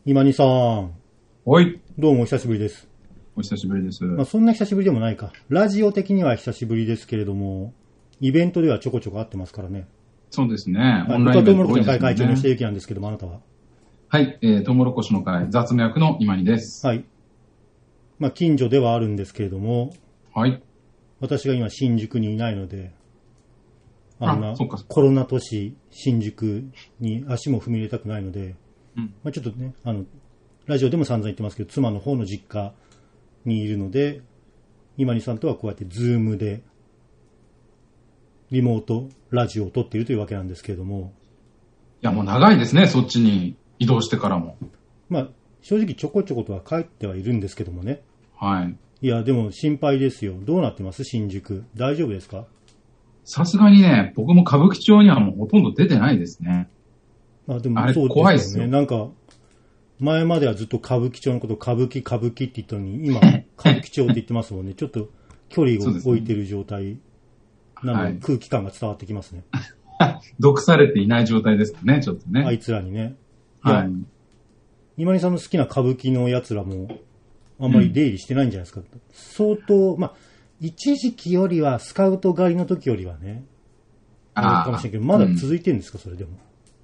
今にさん。 はい。 どうもお久しぶりです。 お久しぶりです。 そんな久しぶりでもないか。ラジオ的には久しぶりですけれども、イベントではちょこちょこ会ってますからね。 そうですね。 オンラインイベント多いですね。僕はトウモロコシの会会長のしてゆきなんですけども、あなたは？ はい。トウモロコシの会雑務役の今にです。 はい。近所ではあるんですけれども、 はい。 私が今新宿にいないので、あんなコロナ都市新宿に足も踏み入れたくないので、ちょっとね、ラジオでも散々言ってますけど、妻の方の実家にいるので、今にさんとはこうやってズームでリモートラジオを撮っているというわけなんですけれども。 いや、もう長いですね、そっちに移動してからも。 正直ちょこちょことは帰ってはいるんですけどもね。 はい。 いや、でも心配ですよ。どうなってます新宿。大丈夫ですか？ さすがにね、僕も歌舞伎町にはもうほとんど出てないですね。 でもそうですよね。怖いですよ。なんか、前まではずっと歌舞伎町のこと歌舞伎って言ったのに、今、歌舞伎町って言ってますもんね。ちょっと距離を置いてる状態なので、空気感が伝わってきますね。 毒されていない状態ですかね、ちょっとね。 あいつらにね。はい。今にさんの好きな歌舞伎のやつらも、あんまり出入りしてないんじゃないですか。相当、一時期よりは、スカウト狩りの時よりはね、あるかもしれないけど、まだ続いてるんですか、それでも。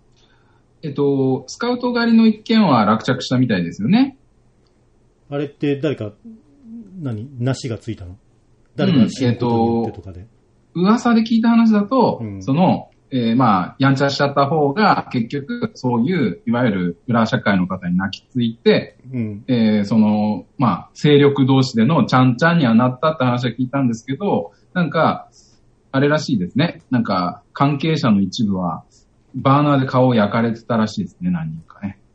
スカウト狩りの一件は落着したみたいですよね。 あれって誰か、なしがついたの？誰かが死ぬことによってとかで。 噂で聞いた話だと、やんちゃしちゃった方が、結局、そういう、いわゆる裏社会の方に泣きついて、勢力同士でのちゃんちゃんにはなったって話は聞いたんですけど、あれらしいですね。関係者の一部は、バーナーで顔を焼かれてたらしいですね、何人かね。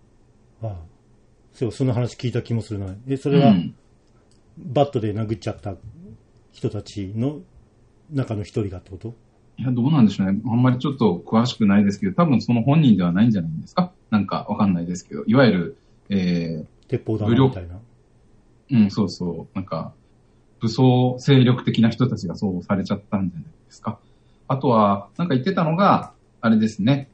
その話聞いた気もするな。それは、バットで殴っちゃった人たちの中の一人がってこと？ いや、どうなんでしょうね。あんまりちょっと詳しくないですけど、多分その本人ではないんじゃないですか。わかんないですけど、いわゆる、 鉄砲玉みたいな。そうそう。武装勢力的な人たちがそうされちゃったんじゃないですか。あとは、言ってたのが、あれですね。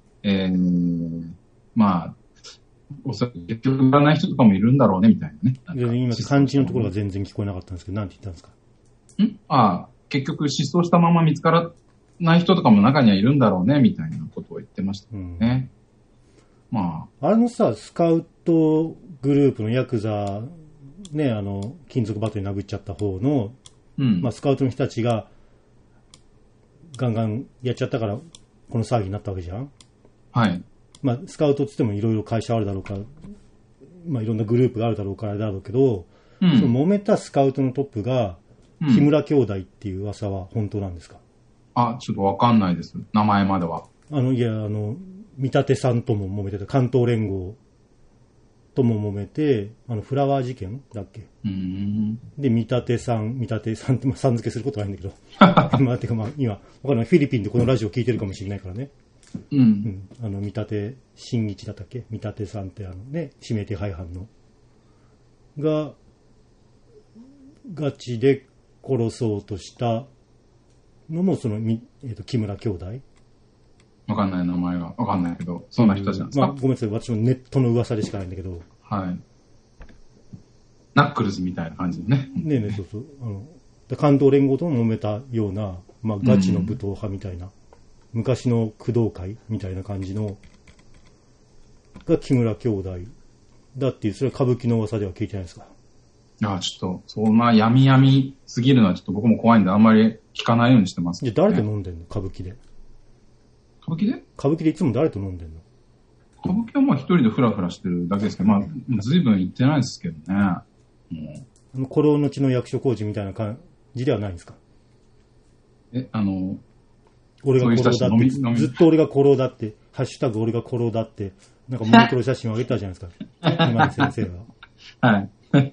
おそらく結局売らない人とかもいるんだろうね、みたいなね。 今、漢字のところが全然聞こえなかったんですけど、なんて言ったんですか？ 結局失踪したまま見つからない人とかも中にはいるんだろうね、みたいなことを言ってましたね。 あれのさ、スカウトグループのヤクザ、ね、金属バットに殴っちゃった方の、スカウトの人たちが、ガンガンやっちゃったから、この騒ぎになったわけじゃん？ はい。 スカウトって言ってもいろいろ会社あるだろうから、いろんなグループがあるだろうからだろうけど、その揉めたスカウトのトップが、木村兄弟っていう噂は本当なんですか？ ちょっとわかんないです。名前までは。 見立さんとも揉めてた、関東連合とも揉めて、フラワー事件だっけ？で、見立さんってさん付けすることはないんだけど。今、わかんない。フィリピンでこのラジオ聞いてるかもしれないからね。見立新一だったっけ？見立さんって指名手配犯の。が、ガチで殺そうとしたのも、木村兄弟？ わかんない名前は。わかんないけど、そんな人たちなんですか？ ごめんなさい。私もネットの噂でしかないんだけど。 はい。ナックルズみたいな感じでね。 そうそう。関東連合とも揉めたような、ガチの武闘派みたいな、昔の工藤会みたいな感じの、が木村兄弟だっていう、それは歌舞伎の噂では聞いてないですか？ ちょっと、そんな闇すぎるのはちょっと僕も怖いんで、あんまり聞かないようにしてます、 じゃあ誰と飲んでんの？歌舞伎で。 歌舞伎でいつも誰と飲んでんの？ 歌舞伎は一人でフラフラしてるだけですけど、随分行ってないですけどね。 古老の地の役所工事みたいな感じではないんですか？俺が古老だって、ずっと俺が古老だって、ハッシュタグ俺が古老だって、モノクロ写真を上げたじゃないですか。今の先生が。 はい。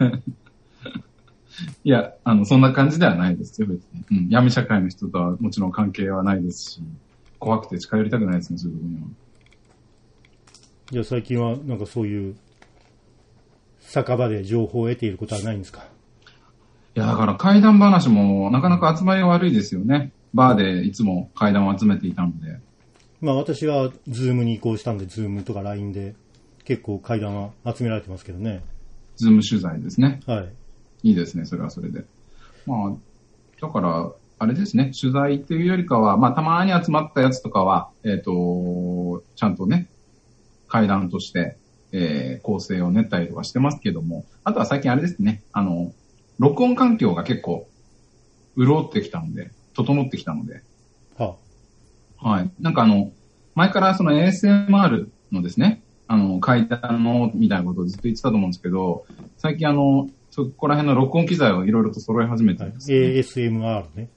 いや、そんな感じではないですよ、別に。闇社会の人とはもちろん関係はないですし、怖くて近寄りたくないですね、そういうところには。 じゃあ最近はそういう酒場で情報を得ていることはないんですか？ いや、だから怪談話もなかなか集まりが悪いですよね。バーでいつも怪談を集めていたので。 私はズームに移行したんで、ズームとか LINE で結構階段は集められてますけどね。 ズーム取材ですね。 はい。 いいですね、それはそれで。まあ、だから、あれですね、取材っていうよりかは、まあ、たまに集まったやつとかは、ちゃんとね、階段として、構成を練ったりとかしてますけども、あとは最近あれですね、録音環境が結構、潤ってきたので、整ってきたので、 はあ、はい。なんか前からその ASMR のですね、階段のみたいなことをずっと言ってたと思うんですけど、最近そこら辺の録音機材をいろいろと揃え始めてるんですよね。 ASMR ね。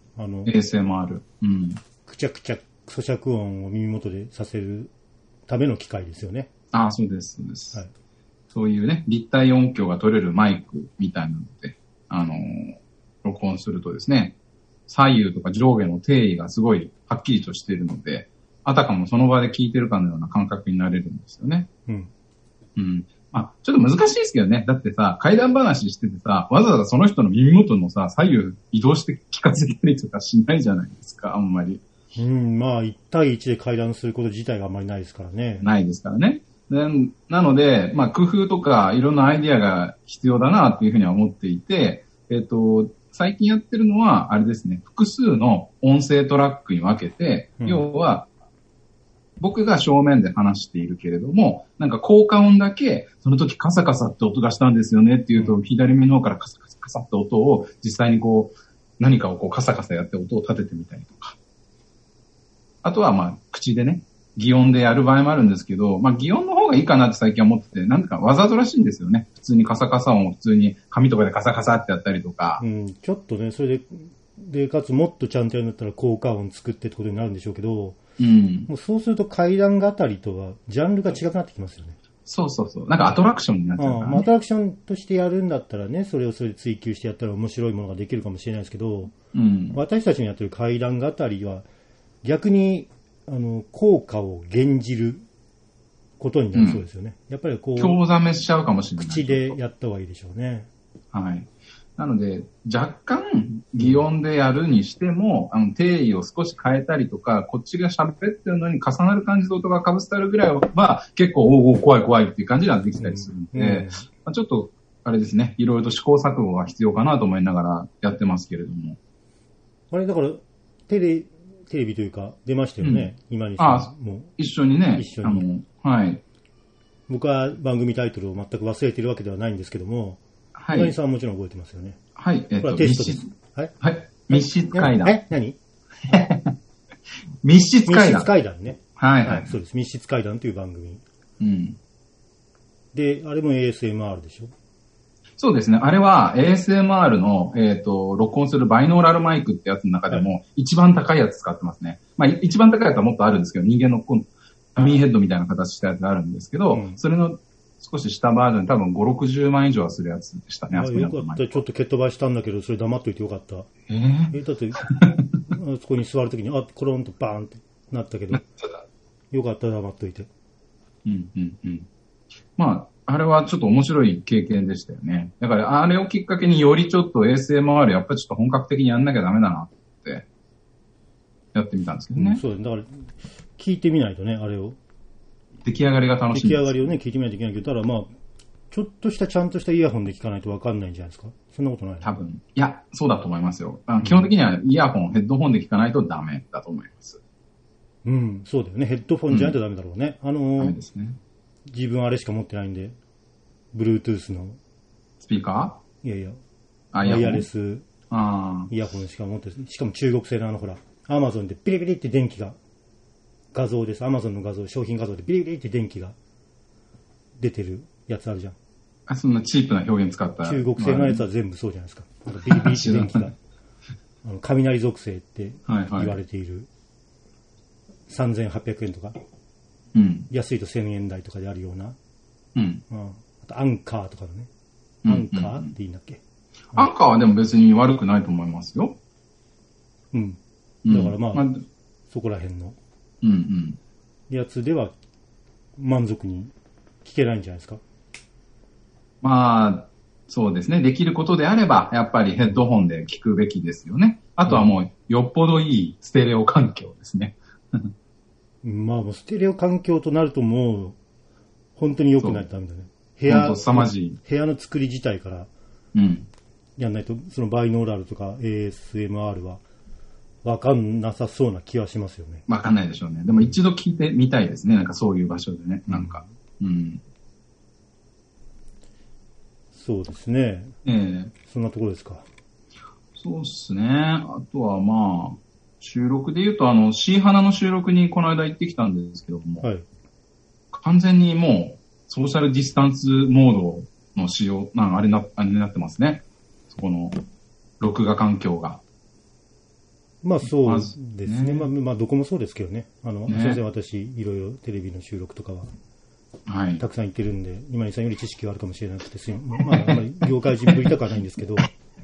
ASMR。うん。 くちゃくちゃ咀嚼音を耳元でさせるための機械ですよね。 ああ、そうです、そうです。 はい。 そういうね、立体音響が取れるマイクみたいなので、録音するとですね、左右とか上下の定位がすごいはっきりとしているので、あたかもその場で聞いてるかのような感覚になれるんですよね。 うん。 うん。まあ、ちょっと難しいですけどね。だってさ、怪談話しててさ、わざわざその人の耳元のさ、左右移動して聞かせたりとかしないじゃないですか、あんまり。 うん、まあ、1対1で会談すること自体があんまりないですからね。 ないですからね。なので、まあ、工夫とかいろんなアイディアが必要だなっていうふうには思っていて、最近やってるのは、あれですね、複数の音声トラックに分けて、要は、僕が正面で話しているけれども、なんか効果音だけ、その時カサカサって音がしたんですよねっていうと、左目の方からカサカサカサって音を実際に何かをカサカサやって音を立ててみたりとか。あとはまあ、口でね、擬音でやる場合もあるんですけど、まあ擬音の方がいいかなって最近は思ってて、なんかわざとらしいんですよね。普通にカサカサ音を普通に紙とかでカサカサってやったりとか。 うん、ちょっとね、それで、かつもっとちゃんとやるんだったら効果音作ってってことになるんでしょうけど、 うん。 もうそうすると階段語りとはジャンルが違くなってきますよね。 そうそうそう。なんかアトラクションになっちゃうから、ね。 アトラクションとしてやるんだったらね、それをそれで追求してやったら面白いものができるかもしれないですけど、 うん、 私たちのやってる階段語りは逆に効果を減じることになりそうですよね。やっぱり興ざめしちゃうかもしれない。 口でやった方がいいでしょうね。 はい。なので、若干、擬音でやるにしても、定義を少し変えたりとか、こっちが喋ってるのに重なる感じの音が被せてあるぐらいは、結構、怖い怖いっていう感じになってきたりするんで、まあ、ちょっと、あれですね、いろいろと試行錯誤が必要かなと思いながらやってますけれども。 あれ、だから、テレビというか、出ましたよね、今にさんも。一緒にね。 一緒に。 はい。 僕は番組タイトルを全く忘れているわけではないんですけども、はい。今にさんはもちろん覚えてますよね。 はい。 これはテストです。 はい。はい。密室階段。 何密室階段。 密室階段ね。 はいはい。 そうです。密室階段という番組。 うん。 で、あれも ASMR でしょ？ そうですね。あれは ASMR の、録音するバイノーラルマイクってやつの中でも、一番高いやつ使ってますね。まあ、一番高いやつはもっとあるんですけど、人間のダミーヘッドみたいな形したやつがあるんですけど、それの少し下バージョン多分5、60万以上はするやつでしたね。 よかった。ちょっと蹴っ飛ばしたんだけど、それ黙っといてよかった。だって、あそこに座るときに、コロンとバーンってなったけど、よかった黙っといて。 うんうんうん。まあ、あれはちょっと面白い経験でしたよね。だからあれをきっかけによりちょっと ASMR やっぱりちょっと本格的にやんなきゃダメだなってやってみたんですけどね。 そうだから聞いてみないとね、あれを。 出来上がりが楽しみです。 出来上がりをね、聞いてみないといけないけど、ただまあ、ちょっとしたちゃんとしたイヤホンで聞かないと分かんないんじゃないですか。そんなことない？ 多分。いや、そうだと思いますよ。基本的にはイヤホン、ヘッドホンで聞かないとダメだと思います。 うん、そうだよね。ヘッドフォンじゃないとダメだろうね。 ダメですね。 自分あれしか持ってないんで、Bluetooth の。 スピーカー？いやいや。 ワイヤレスイヤホンしか持ってない。しかも中国製のほら、Amazon でビリビリって電気が、画像です。Amazon の画像、商品画像でビリビリって電気が出てるやつあるじゃん。 そんなチープな表現使った。 中国製のやつは全部そうじゃないですか。ビリビリって電気が。雷属性って言われている。3800円とか。 うん、 安いと1000円台とかであるような。あとアンカーとかのね。アンカーっていいんだっけ？ アンカーはでも別に悪くないと思いますよ。 うん。だからまあ、そこら辺のやつでは満足に聞けないんじゃないですか。 まあ、そうですね。できることであれば、やっぱりヘッドホンで聞くべきですよね。あとはもう、よっぽどいいステレオ環境ですね。 まあ、ステレオ環境となるともう、 本当に良くないとダメだね。部屋の作り自体からやんないと、そのバイノーラルとか ASMR はわかんなさそうな気はしますよね。 わかんないでしょうね。でも一度聞いてみたいですね。なんかそういう場所でね。なんか。 そうですね。そんなところですか。 そうですね。あとはまあ、収録で言うと、シーハナの収録にこの間行ってきたんですけども、はい、完全にもう、ソーシャルディスタンスモードの仕様、あれになってますね。そこの、録画環境が。 まあそうですね。まあどこもそうですけどね。すみません、私、いろいろテレビの収録とかは、はい、たくさん行ってるんで、今井さんより知識があるかもしれなくて、まあ、あんまり業界人ぶりたくはないんですけど、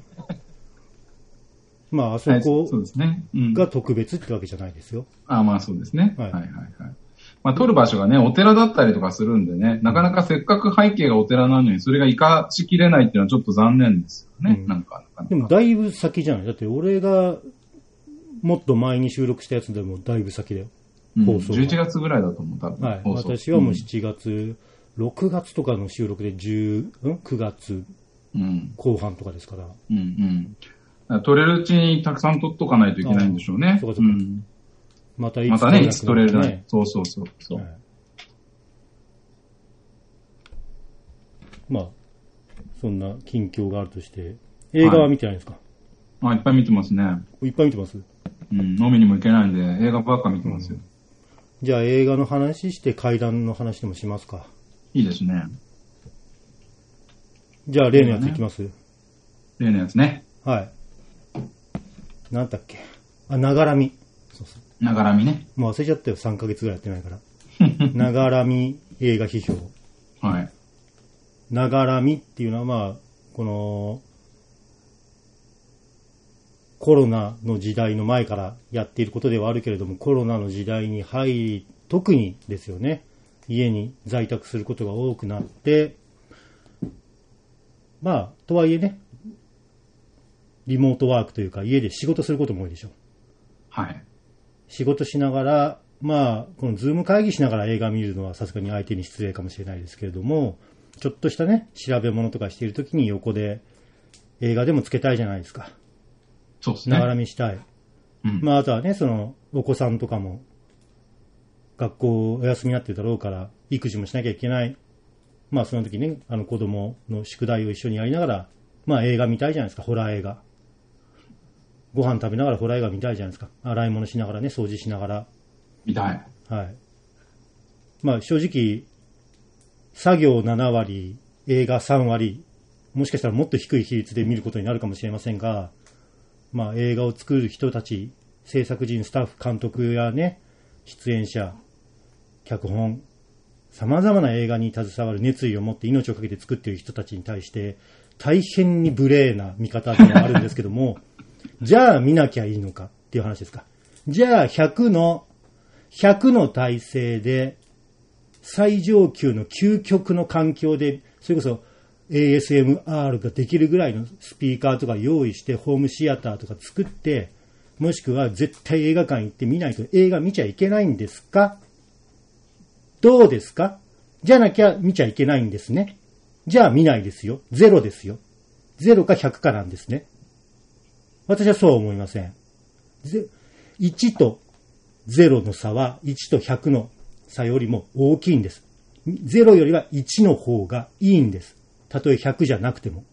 まあ、あそこが特別ってわけじゃないですよ。 まあそうですね。はいはいはい。まあ撮る場所がね、お寺だったりとかするんでね、なかなかせっかく背景がお寺なのに、それが活かしきれないっていうのはちょっと残念ですよね。なんか。 でもだいぶ先じゃない。だって俺がもっと前に収録したやつでもだいぶ先だよ。 放送11月ぐらいだと思う、多分。 はい。私はもう7月、6月とかの収録で9月後半とかですから。 撮れるうちにたくさん撮っとかないといけないんでしょうね。そうかそうか。またね、いつ撮れるのね。そう。はい、 まあ、そんな近況があるとして、映画は見てないんですか？ いっぱい見てますね。 いっぱい見てます？ 飲みにも行けないんで、映画ばっか見てますよ。 じゃあ映画の話して怪談の話でもしますか？ いいですね。 じゃあ例のやついきます？ 例のやつね。 はい。なんだっけ。ながらみ。 そう。ながらみね。 もう忘れちゃったよ。3ヶ月ぐらいやってないから。ながらみ映画批評。 はい。 ながらみっていうのはまあ、この、コロナの時代の前からやっていることではあるけれども、コロナの時代に入り、特にですよね。家に在宅することが多くなって、まあ、とはいえね、リモートワークというか家で仕事することも多いでしょう。 はい。 仕事しながら、まあ、このズーム会議しながら映画見るのはさすがに相手に失礼かもしれないですけれども、ちょっとしたね、調べ物とかしているときに横で映画でもつけたいじゃないですか。 そうですね。 ながら見したい。まあ、あとはね、その、お子さんとかも、学校お休みになってるだろうから、育児もしなきゃいけない。まあ、その時ね、子供の宿題を一緒にやりながら、まあ、映画見たいじゃないですか、ホラー映画。ご飯食べながらホラー映画見たいじゃないですか。洗い物しながらね、掃除しながら。 見たい。 はい。まあ、正直、作業7割、映画3割、もしかしたらもっと低い比率で見ることになるかもしれませんが、まあ、映画を作る人たち、制作人、スタッフ、監督やね、出演者、脚本、様々な映画に携わる熱意を持って命をかけて作っている人たちに対して、大変に無礼な見方ではあるんですけども、じゃあ見なきゃいいのかっていう話ですか。じゃあ100の体制で、最上級の究極の環境で、それこそ ASMR ができるぐらいのスピーカーとか用意して、ホームシアターとか作って、もしくは絶対映画館行って見ないと映画見ちゃいけないんですか？どうですか？じゃなきゃ見ちゃいけないんですね。じゃあ見ないですよ。ゼロですよ。0か100かなんですね。私はそうは思いません。1と0の差は1と100の差よりも大きいんです。0よりは1の方がいいんです。たとえ100じゃなくても。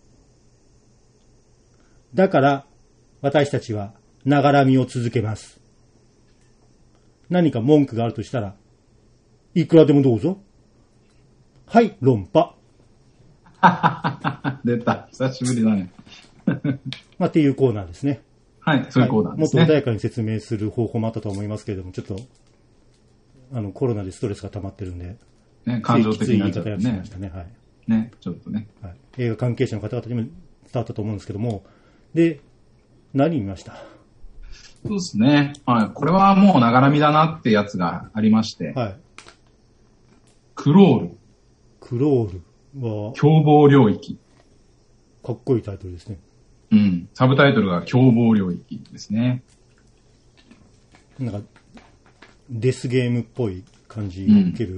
だから私たちはながら見を続けます。何か文句があるとしたら、いくらでもどうぞ。はい、論破。 出た。久しぶりだね。 まあ、っていうコーナーですね。 はい、そういうコーナーですね。 もっと穏やかに説明する方法もあったと思いますけれども、ちょっと、コロナでストレスが溜まってるんで、 ね、感情的になっちゃってね。言い方やしましたね。はい。 ね、ちょっとね。 はい。映画関係者の方々にも伝わったと思うんですけども、で、何見ました？ そうですね。はい。これはもうながらみだなってやつがありまして。 はい。 クロール。 クロールは凶暴領域。 かっこいいタイトルですね。 うん。サブタイトルが凶暴領域ですね。 なんか、デスゲームっぽい感じを受ける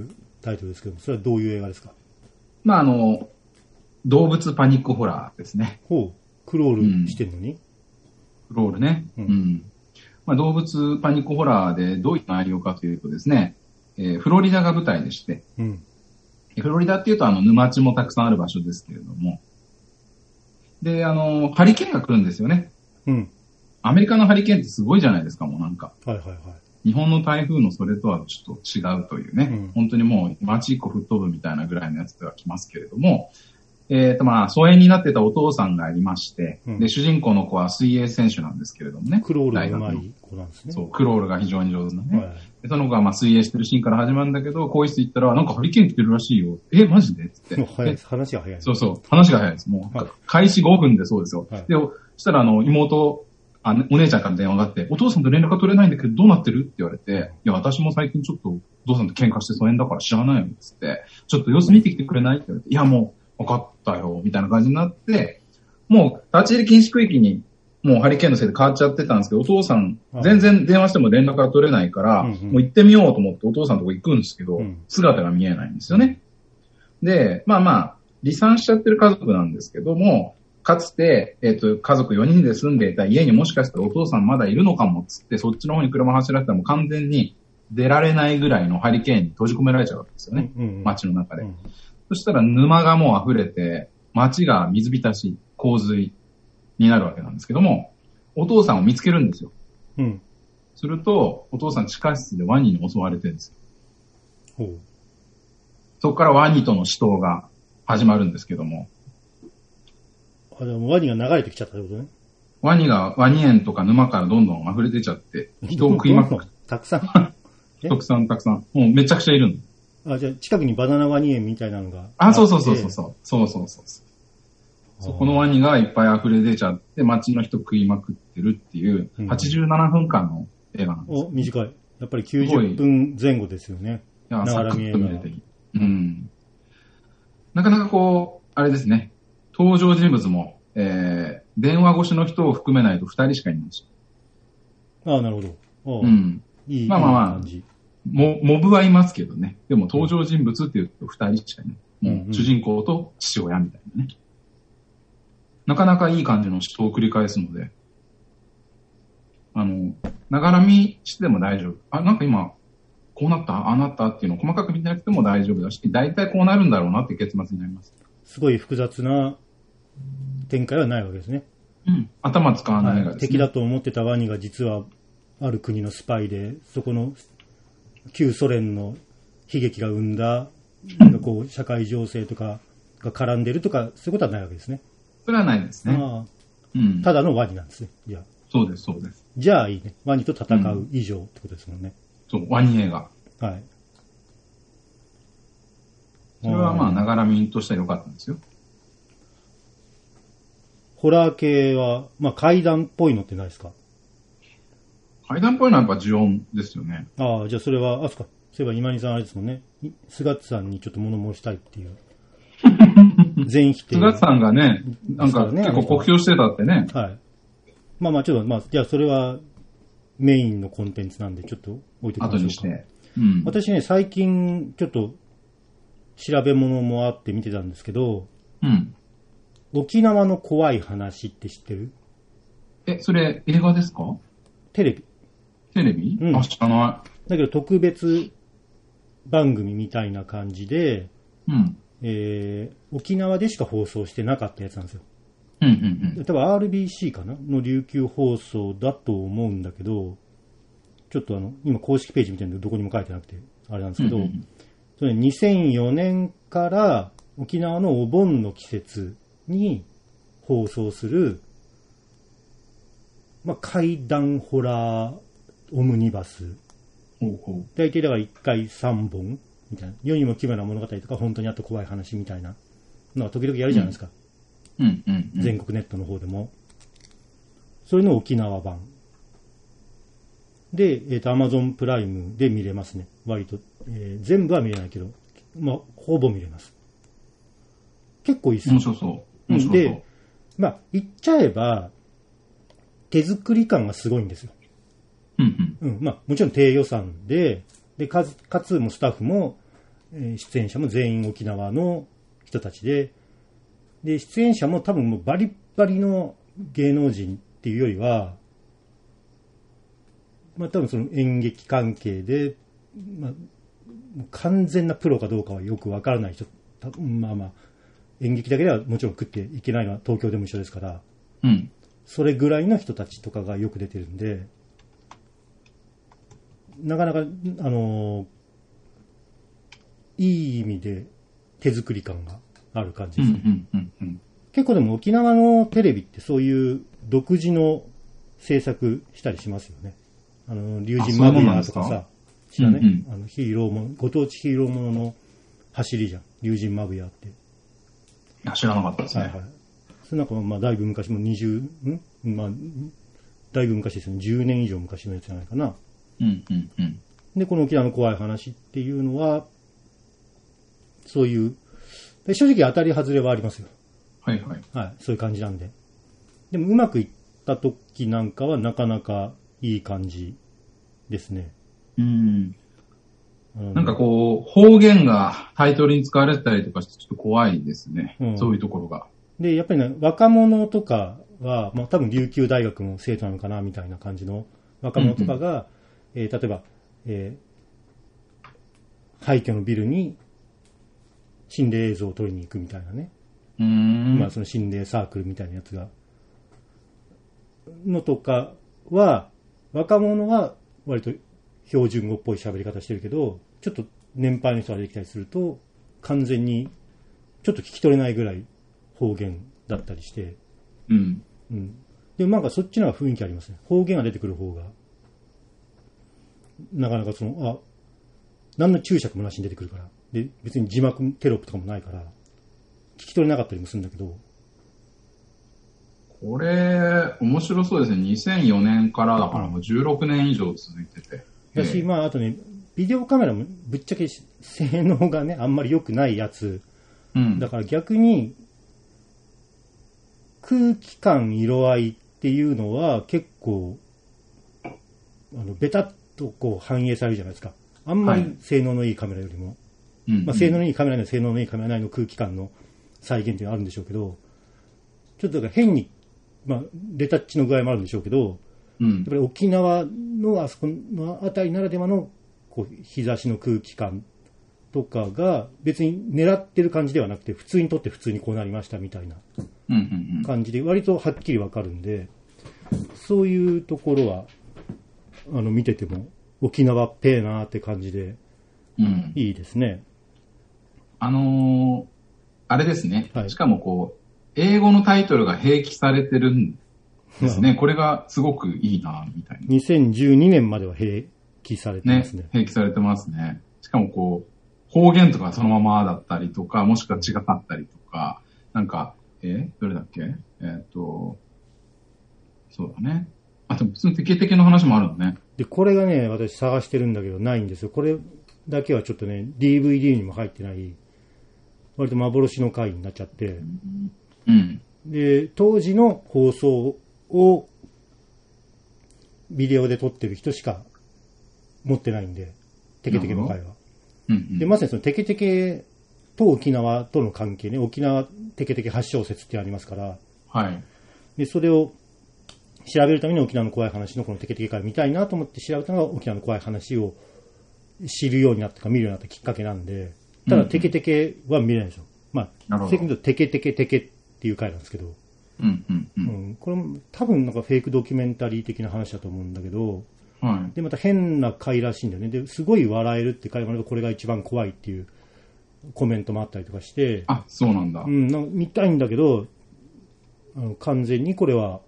タイトルですけど、それはどういう映画ですか？ まあ動物パニックホラーですね。 ほう。クロールしてんのに、 クロールね。まあ、動物パニックホラーでどういう内容かというとですね、フロリダが舞台でして、フロリダっていうと沼地もたくさんある場所ですけれども、で、ハリケーンが来るんですよね。アメリカのハリケーンってすごいじゃないですか、もうなんか。日本の台風のそれとはちょっと違うというね、本当にもう街一個吹っ飛ぶみたいなぐらいのやつでは来ますけれども、まあ、疎遠になってたお父さんがいまして、で、主人公の子は水泳選手なんですけれどもね。 クロールが上手い子なんですね。 そう、クロールが非常に上手なね。でその子がまあ水泳してるシーンから始まるんだけど、更衣室行ったら、なんかハリケーン来てるらしいよ。マジでって。 もう早いです。話が早い。 そうそう、話が早いです。もう、開始5分でそうですよ。で、そしたら妹、お姉ちゃんから電話があって、お父さんと連絡が取れないんだけど、どうなってるって言われて、いや、私も最近ちょっと、お父さんと喧嘩して疎遠だから知らないよ、つって、ちょっと様子見てきてくれないって言われて、いや、もう、分かったよ、みたいな感じになって、もう、立ち入り禁止区域に、もうハリケーンのせいで変わっちゃってたんですけど、お父さん、全然電話しても連絡が取れないから、もう行ってみようと思ってお父さんのとこ行くんですけど、姿が見えないんですよね。で、まあまあ、離散しちゃってる家族なんですけども、かつて、家族4人で住んでいた家にもしかしたらお父さんまだいるのかもっつって、そっちの方に車走らせたらもう完全に出られないぐらいのハリケーンに閉じ込められちゃうわけですよね。街の中で。そしたら沼がもう溢れて、街が水浸し、洪水になるわけなんですけども、お父さんを見つけるんですよ。すると、お父さん地下室でワニに襲われてるんですよ。そこからワニとの死闘が始まるんですけども。 でもワニが流れてきちゃったってことね。 ワニ園とか沼からどんどん溢れ出ちゃって、人を食いまくる。 たくさんたくさん。もうめちゃくちゃいるの。じゃあ近くにバナナワニ園みたいなのが。 そう。そこのワニがいっぱい溢れ出ちゃって、街の人食いまくってるっていう、87分間の映画なんです。 短い。やっぱり90分前後ですよね。 いや、サクッと見れていい。なかなかこう、あれですね。登場人物も、電話越しの人を含めないと2人しかいないし。 なるほど。いいまあ、モブはいますけどね。でも登場人物っていうと2人しかいない。もう主人公と父親みたいなね。なかなかいい感じの死闘を繰り返すので、ながら見しても大丈夫。なんか今、こうなったあなったっていうのを細かく見なくても大丈夫だし、大体こうなるんだろうなっていう結末になります。 すごい複雑な展開はないわけですね。 頭使わない映画ですね。 敵だと思ってたワニが実はある国のスパイで、そこの旧ソ連の悲劇が生んだ、こう社会情勢とかが絡んでるとか、そういうことはないわけですね。 それはないですね。 ただのワニなんですね。じゃあ。 そうです。 じゃあいいね。ワニと戦う以上ってことですもんね。 そう、ワニ映画。 はい。 それはまあ、ながら見としては良かったんですよ。 ホラー系は、まあ怪談っぽいのってないですか？ 怪談っぽいのはやっぱ呪音ですよね。 じゃあそれは、そういえば今井さんあれですもんね。菅津さんにちょっと物申したいっていう。全否定。 菅津さんがね、なんか結構酷評してたってね。 はい。まあちょっと、じゃあそれはメインのコンテンツなんでちょっと置いておきましょうか。 後にして。 私ね、最近ちょっと調べ物もあって見てたんですけど、沖縄の怖い話って知ってる？ それ映画ですか？ テレビ。 知らない。 だけど特別番組みたいな感じで、沖縄でしか放送してなかったやつなんですよ。多分 RBC かなの琉球放送だと思うんだけど、ちょっと今公式ページ見てるんでどこにも書いてなくてあれなんですけど、それ2004年から沖縄のお盆の季節に放送する、怪談ホラーオムニバス。大体だから1回3本みたいな。世にも奇妙な物語とか本当にあった怖い話みたいなのは時々やるじゃないですか。全国ネットの方でも。それの沖縄版。で、Amazon プライムで見れますね。割と。全部は見れないけど、ほぼ見れます。結構いいっすよ。 面白そう。 で、言っちゃえば、手作り感がすごいんですよ。もちろん低予算で、かつもうスタッフも、 出演者も全員沖縄の人たちで、で、出演者も多分もうバリッバリの芸能人っていうよりは、まあ多分その演劇関係で、まあ、完全なプロかどうかはよくわからない人、まあまあ、演劇だけではもちろん食っていけないのは東京でも一緒ですから、 うん。 それぐらいの人たちとかがよく出てるんで、なかなか、いい意味で手作り感がある感じですね。結構でも沖縄のテレビってそういう独自の制作したりしますよね。龍神マグヤとかさ、知らね、ヒーローもご当地ヒーローものの走りじゃん。龍神マグヤって。 知らなかったですね。はいはい。 それなんかまあだいぶ昔もまあだいぶ昔ですよね。10年以上昔のやつじゃないかな。でこの沖縄の怖い話っていうのはそういう正直当たり外れはありますよ。 はいはい。 はい、そういう感じなんで。でもうまくいった時なんかはなかなかいい感じですね。 なんかこう、方言がタイトルに使われてたりとかしてちょっと怖いですね。そういうところが。 で、やっぱりね、若者とかは、まあ多分琉球大学の生徒なのかなみたいな感じの若者とかが、例えば、廃墟のビルに心霊映像を撮りに行くみたいなね。まあその心霊サークルみたいなやつが。のとかは、若者は割と標準語っぽい喋り方してるけど、ちょっと年配の人ができたりすると、完全にちょっと聞き取れないぐらい方言だったりして。でもなんかそっちの方が雰囲気ありますね。方言が出てくる方が。なかなかその、何の注釈もなしに出てくるから。で、別に字幕テロップとかもないから、聞き取れなかったりもするんだけど。 これ、面白そうですね。2004年からだからもう16年以上続いてて。 だし、まあ、あとね、ビデオカメラもぶっちゃけ性能がね、あんまり良くないやつ。だから逆に、空気感、色合いっていうのは結構、ベタッとこう反映されるじゃないですか。あんまり性能のいいカメラよりも。まあ、性能のいいカメラには性能のいいカメラ内の空気感の再現っていうのはあるんでしょうけど、ちょっとだから変に、まあ、レタッチの具合もあるんでしょうけど、やっぱり沖縄のあそこのあたりならではのこう日差しの空気感とかが別に狙ってる感じではなくて、普通に撮って普通にこうなりましたみたいな感じで割とはっきりわかるんで、そういうところは見てても沖縄っぺーなーって感じでいいですね。 あれですね。しかもこう英語のタイトルが併記されてるんですね。これがすごくいいなみたいな。 2012年までは併記されてますね。 併記されてますね。しかもこう方言とかそのままだったりとか、もしくは違かったりとか、なんかどれだっけ？そうだね。あと普通のテケテケの話もあるのね。 でこれがね、私探してるんだけどないんですよ。これだけはちょっとね DVD にも入ってない割と幻の回になっちゃって。で当時の放送をビデオで撮ってる人しか持ってないんで、テケテケの回は。でまさにそのテケテケと沖縄との関係ね、沖縄テケテケ発祥説ってありますから、でそれを調べるために沖縄の怖い話のこのテケテケ回見たいなと思って調べたのが沖縄の怖い話を知るようになったか見るようになったきっかけなんで、ただテケテケは見れないんですよ。まあ正確に言うとテケテケテケっていう回なんですけど、これも多分なんかフェイクドキュメンタリー的な話だと思うんだけど、でまた変な回らしいんだよね。ですごい笑えるって回もあるとこれが一番怖いっていうコメントもあったりとかして、 そうなんだ。 なんか見たいんだけど、完全にこれは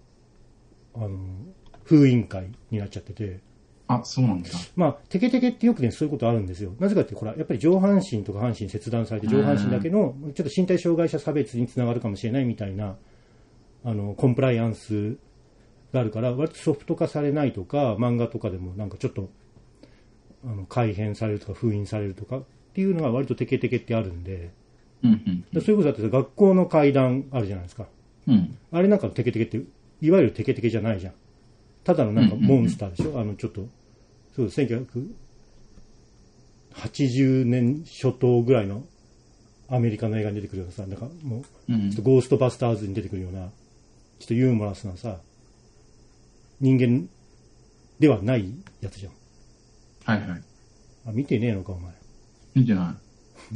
封印会になっちゃってて。 そうなんだ。 まあテケテケってよくねそういうことあるんですよ。なぜかってほらやっぱり上半身とか半身切断されて上半身だけのちょっと身体障害者差別につながるかもしれないみたいなコンプライアンスがあるから割とソフト化されないとか、漫画とかでもなんかちょっと改変されるとか封印されるとかっていうのが割とテケテケってあるんで、そういうことだってさ、学校の怪談あるじゃないですか。あれなんかのテケテケっていわゆるテケテケじゃないじゃん。ただのなんかモンスターでしょ。ちょっとそう1980 80年初頭ぐらいのアメリカの映画に出てくるようなさ、なんかもう、ちょっとゴーストバスターズに出てくるような、ちょっとユーモラスなさ、人間ではないやつじゃん。 はいはい。 あ、見てねえのか、お前。 見てない。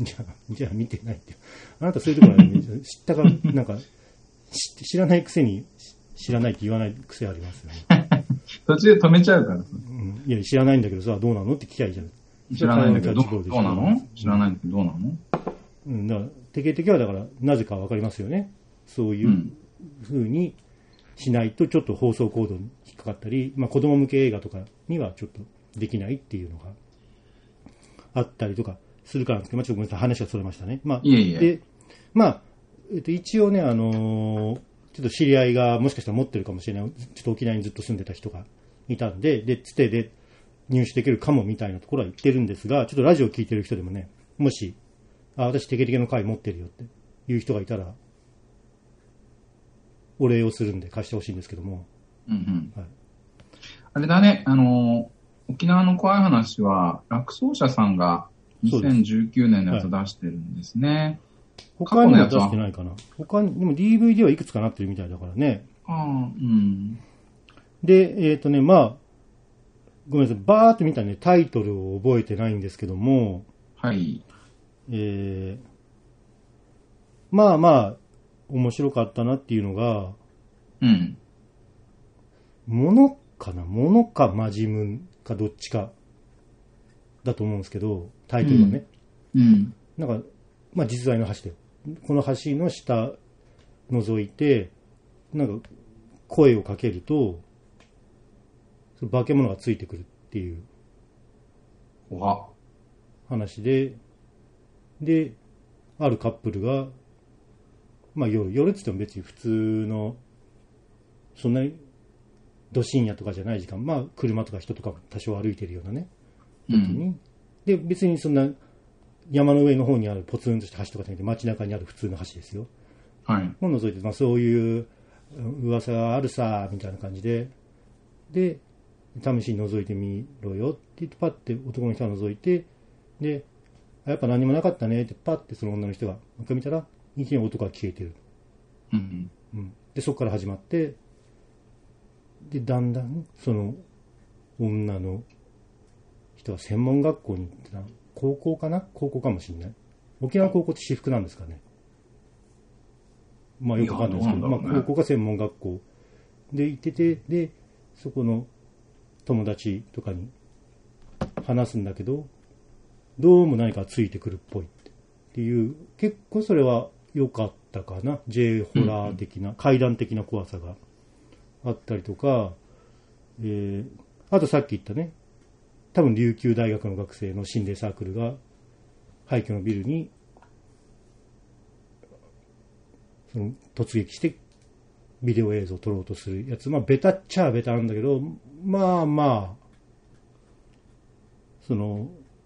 じゃあ見てないって。あなたそういうところは、ね、知ったか、なんか、知らないくせに、知らないって言わない癖ありますよね。 途中で止めちゃうからさ。 いや、知らないんだけどさ、どうなのって聞きゃいいじゃん。 知らないんだけど、どうなの知らないんだけど、どうなのだから、定型的はだから、なぜかわかりますよね。そういう風にしないと、ちょっと放送コードに引っかかったり、まあ子供向け映画とかにはちょっとできないっていうのがあったりとかするからなんですけど、まあちょっとごめんなさい、話がそれましたね。まあ、で、まあ、一応ね、ちょっと知り合いがもしかしたら持ってるかもしれない、ちょっと沖縄にずっと住んでた人がいたんで、つてで入手できるかもみたいなところは言ってるんですが、ちょっとラジオ聞いてる人でもね、もし、私テケテケの回持ってるよっていう人がいたら、お礼をするんで貸してほしいんですけども。 はい、あれだね、沖縄の怖い話は、楽奏者さんが2019年のやつを出してるんですね。 他にも出してないかな。他に、でも DVD はいくつかなってるみたいだからね。で、まあ、ごめんなさい、バーって見たね、タイトルを覚えてないんですけども、 はい。 まあまあ、面白かったなっていうのが、ものかマジムンかどっちかだと思うんですけど、タイトルはね。なんか、まあ実在の橋で、この橋の下覗いて、なんか声をかけると、化け物がついてくるっていう話で、あるカップルが、まあ夜って言っても別に普通の、そんなにど深夜とかじゃない時間、まあ車とか人とか多少歩いてるようなね、時に、で、別にそんな山の上の方にあるポツンとした橋とかじゃなくて街中にある普通の橋ですよ。 はい。 を除いて、まあそういう噂があるさ、みたいな感じで、で、試しに覗いてみろよって言って、パッて男の人が覗いて、で、やっぱ何もなかったねって、パッてその女の人が、もう一回見たら、いきなり男が消えてる。で、そこから始まって、で、だんだん、その、女の人は専門学校に行ってた、高校かもしれない。沖縄高校って私服なんですかね。まあよくわかんないですけど、まあ高校が専門学校で行ってて、で、そこの友達とかに話すんだけど、どうも何かついてくるっぽいっていう、結構それは良かったかな。J ホラー的な、怪談的な怖さがあったりとか、あとさっき言ったね、多分琉球大学の学生の心霊サークルが廃墟のビルにその突撃してビデオ映像を撮ろうとするやつ、まあベタっちゃベタなんだけど、まあまあその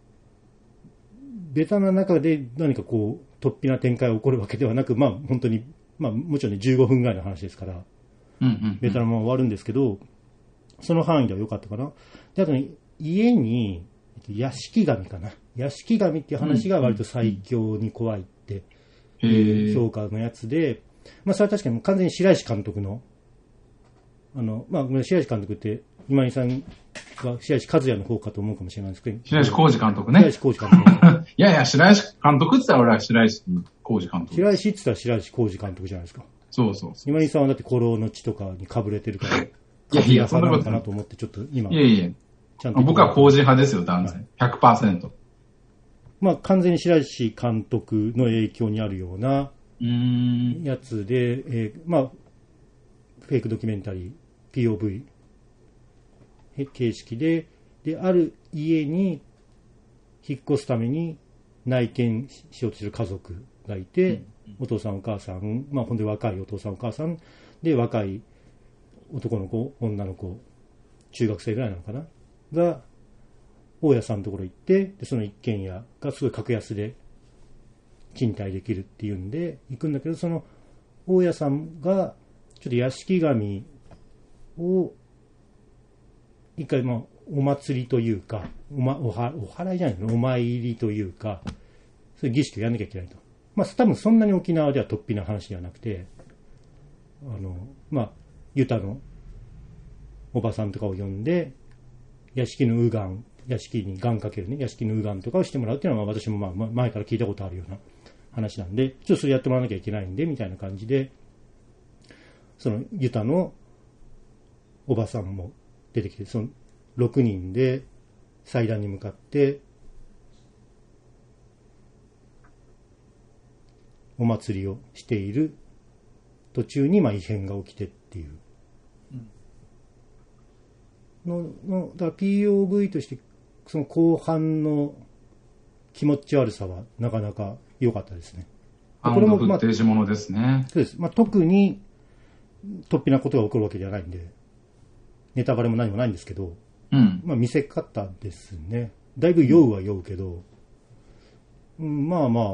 ベタな中で何かこう突飛な展開が起こるわけではなく、まあ本当にまあもちろんね15分ぐらいの話ですから、ベタなまま終わるんですけど、その範囲では良かったかな。であとね、家に屋敷神かな、屋敷神っていう話が割と最強に怖いって評価のやつで、まあそれは確かに完全に白石監督のまあ白石監督って今井さんは白石和也の方かと思うかもしれないですけど、 白石浩二監督ね。 白石浩二監督いや白石監督って言ったら俺は白石浩二監督。 白石って言ったら白石浩二監督じゃないですか。 そう。 今井さんはだって古老の地とかにかぶれてるから、 いやそんなことかなと思ってちょっと今。 ちゃんと僕は工事派ですよ、断然。100%。 まあ完全に白石監督の影響にあるようなやつで、まあフェイクドキュメンタリー POV 形式で、ある家に引っ越すために内見しようとする家族がいて、お父さんお母さん、まあほんで若いお父さんお母さんで、若い男の子女の子中学生ぐらいなのかなが大家さんのところ行って、でその一軒家がすごい格安で賃貸できるっていうんで行くんだけど、その大家さんがちょっと屋敷神を一回、まあお祭りというか、お祓いじゃないの、お参りというか、そういう儀式をやんなきゃいけないと。まあ、多分そんなに沖縄では突飛な話ではなくて、まあ、ユタのおばさんとかを呼んで、屋敷の右岸、屋敷に願かけるね、屋敷の右岸とかをしてもらうっていうのは、私もまあ前から聞いたことあるような話なんで、ちょっとそれやってもらわなきゃいけないんで、みたいな感じで、そのユタのおばさんも出てきて、その6人で祭壇に向かってお祭りをしている途中にまあ異変が起きてっていうのだから POV としてその後半の気持ち悪さはなかなか良かったですね。 これもフッテージものですね。 そうです。まあ、特に突飛なことが起こるわけじゃないんで、ネタバレも何もないんですけど、まあ見せ方ですね。だいぶ酔うは酔うけど、まあまあ、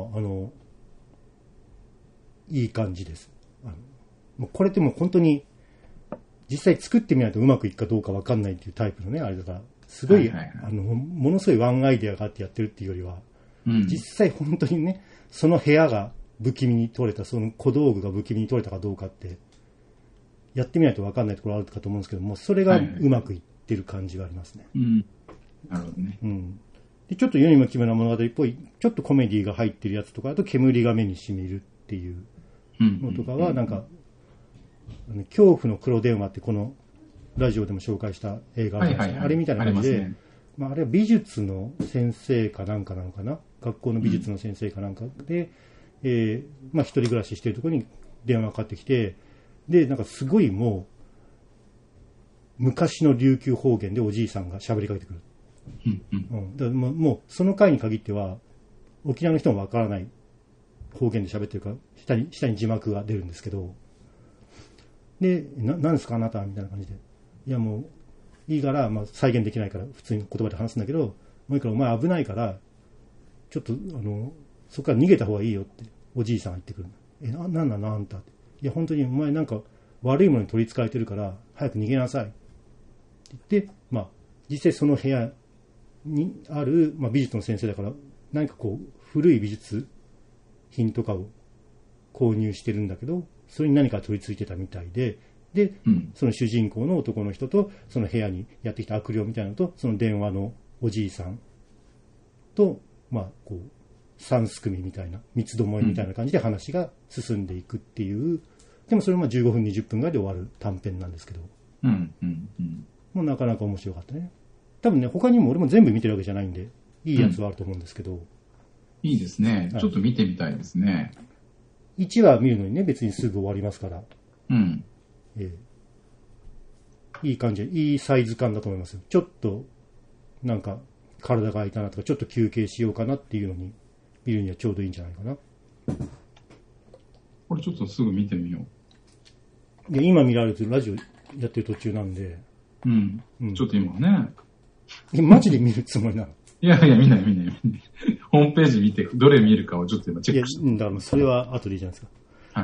いい感じです。もうこれってもう本当に、実際作ってみないとうまくいくかどうか分かんないっていうタイプのね、あれだから、すごい、ものすごいワンアイデアがあってやってるっていうよりは、実際本当にね、その部屋が不気味に取れた、その小道具が不気味に取れたかどうかって、やってみないと分かんないところあるかと思うんですけども、それがうまくいってる感じがありますね。 なるほどね。 でちょっと世にも奇妙な物語っぽい、ちょっとコメディが入ってるやつとかだと、煙が目にしみるっていうのとかは、なんか、恐怖の黒電話ってこのラジオでも紹介した映画あるんですけど、あれみたいな感じで、まあ、あれは美術の先生かなんかなのかな、学校の美術の先生かなんかで、まあ、一人暮らししてるところに電話がかかってきて、でなんかすごいもう昔の琉球方言でおじいさんが喋りかけてくる。だからもうその回に限っては沖縄の人もわからない方言で喋ってるから下に字幕が出るんですけど、で何ですかあなたみたいな感じで、いやもういいから、まあ、再現できないから普通に言葉で話すんだけど、もういいからお前危ないからちょっとそこから逃げた方がいいよっておじいさんが言ってくる。なんなのあんたって、いや本当にお前なんか悪いものに取り憑かれてるから早く逃げなさいって言って、まあ実際その部屋にある、まあ、美術の先生だから何かこう古い美術品とかを購入してるんだけど、それに何か取り付いてたみたいで、その主人公の男の人とその部屋にやってきた悪霊みたいなのとその電話のおじいさんと、まあこう三すくみみたいな三つどもえみたいな感じで話が進んでいくっていう、でもそれも15分20分ぐらいで終わる短編なんですけど、もうなかなか面白かったね。多分ね、他にも俺も全部見てるわけじゃないんでいいやつはあると思うんですけど、 いいですね、ちょっと見てみたいですね。 1話見るのにね別にすぐ終わりますから、いい感じでいいサイズ感だと思いますよ。ちょっとなんか体が空いたなとかちょっと休憩しようかなっていうのに見るにはちょうどいいんじゃないかな。 これちょっとすぐ見てみよう。で今見られてるラジオやってる途中なんで、 ちょっと今ね、 マジで見るつもりなの？ いや見ないホームページ見てどれ見るかをちょっと今チェックして。 だからそれは後でいいじゃないですか。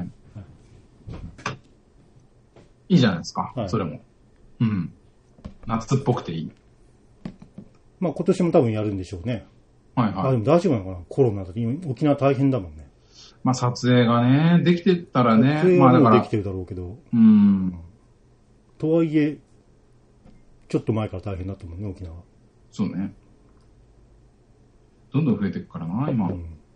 いいじゃないですか、それも。夏っぽくていい。 まあ今年も多分やるんでしょうね。でも大丈夫なのかな、コロナだと沖縄大変だもんね。 まあ撮影がねできてたらね、 まあだからできてるだろうけど、とはいえちょっと前から大変だったもんね沖縄。 そうね、どんどん増えていくからな今。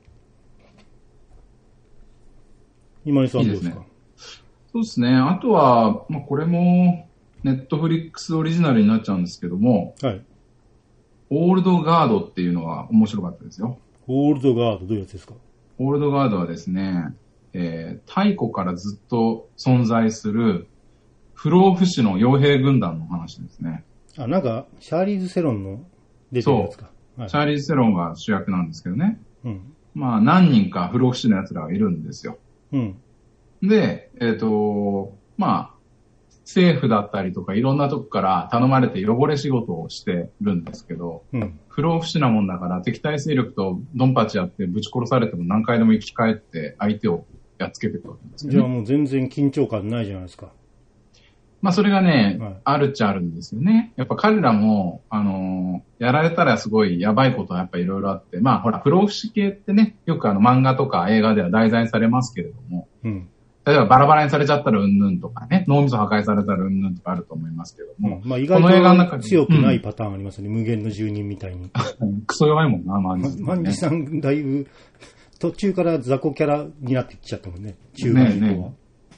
今井さんどうですか？ そうですね。あとは、まあ、これもネットフリックスオリジナルになっちゃうんですけども、オールドガードっていうのは面白かったですよ。 オールドガードどういうやつですか？ オールドガードはですね、太古からずっと存在する不老不死の傭兵軍団の話ですね。 なんかシャーリーズ・セロンの出てるやつか。 シャーリーズ・セロンが主役なんですけどね。まあ何人か不老不死の奴らがいるんですよ。で、まあ、政府だったりとかいろんなとこから頼まれて汚れ仕事をしてるんですけど、不老不死なもんだから敵対勢力とドンパチやってぶち殺されても何回でも生き返って相手をやっつけていくわけですよね。 じゃあもう全然緊張感ないじゃないですか。 まあそれがね、 はい、 あるっちゃあるんですよね。やっぱ彼らも、やられたらすごいやばいことはやっぱいろいろあって、まあほら、不老不死系ってね、よく漫画とか映画では題材されますけれども、 うん、 例えばバラバラにされちゃったらうんぬんとかね、脳みそ破壊されたらうんぬんとかあると思いますけども、 まあ意外と強くないパターンありますよね、無限の住人みたいに。 クソ弱いもんな、マンジさん、ね。 マンジさんだいぶ、途中から雑魚キャラになってきちゃったもんね、中盤以降は。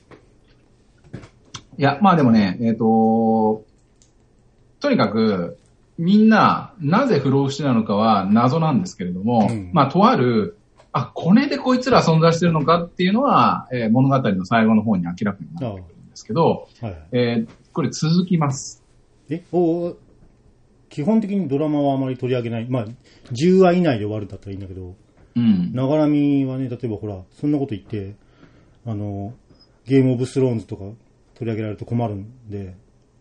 いや、まあでもね、とにかく、みんな、なぜ不老不死なのかは謎なんですけれども、まあ、とある、これでこいつら存在してるのかっていうのは、物語の最後の方に明らかになってくるんですけど、これ続きます。 基本的にドラマはあまり取り上げない。まあ、10話以内で終わるんだったらいいんだけど、ながらみはね、例えばほら、そんなこと言って、ゲームオブスローンズとか取り上げられると困るんで、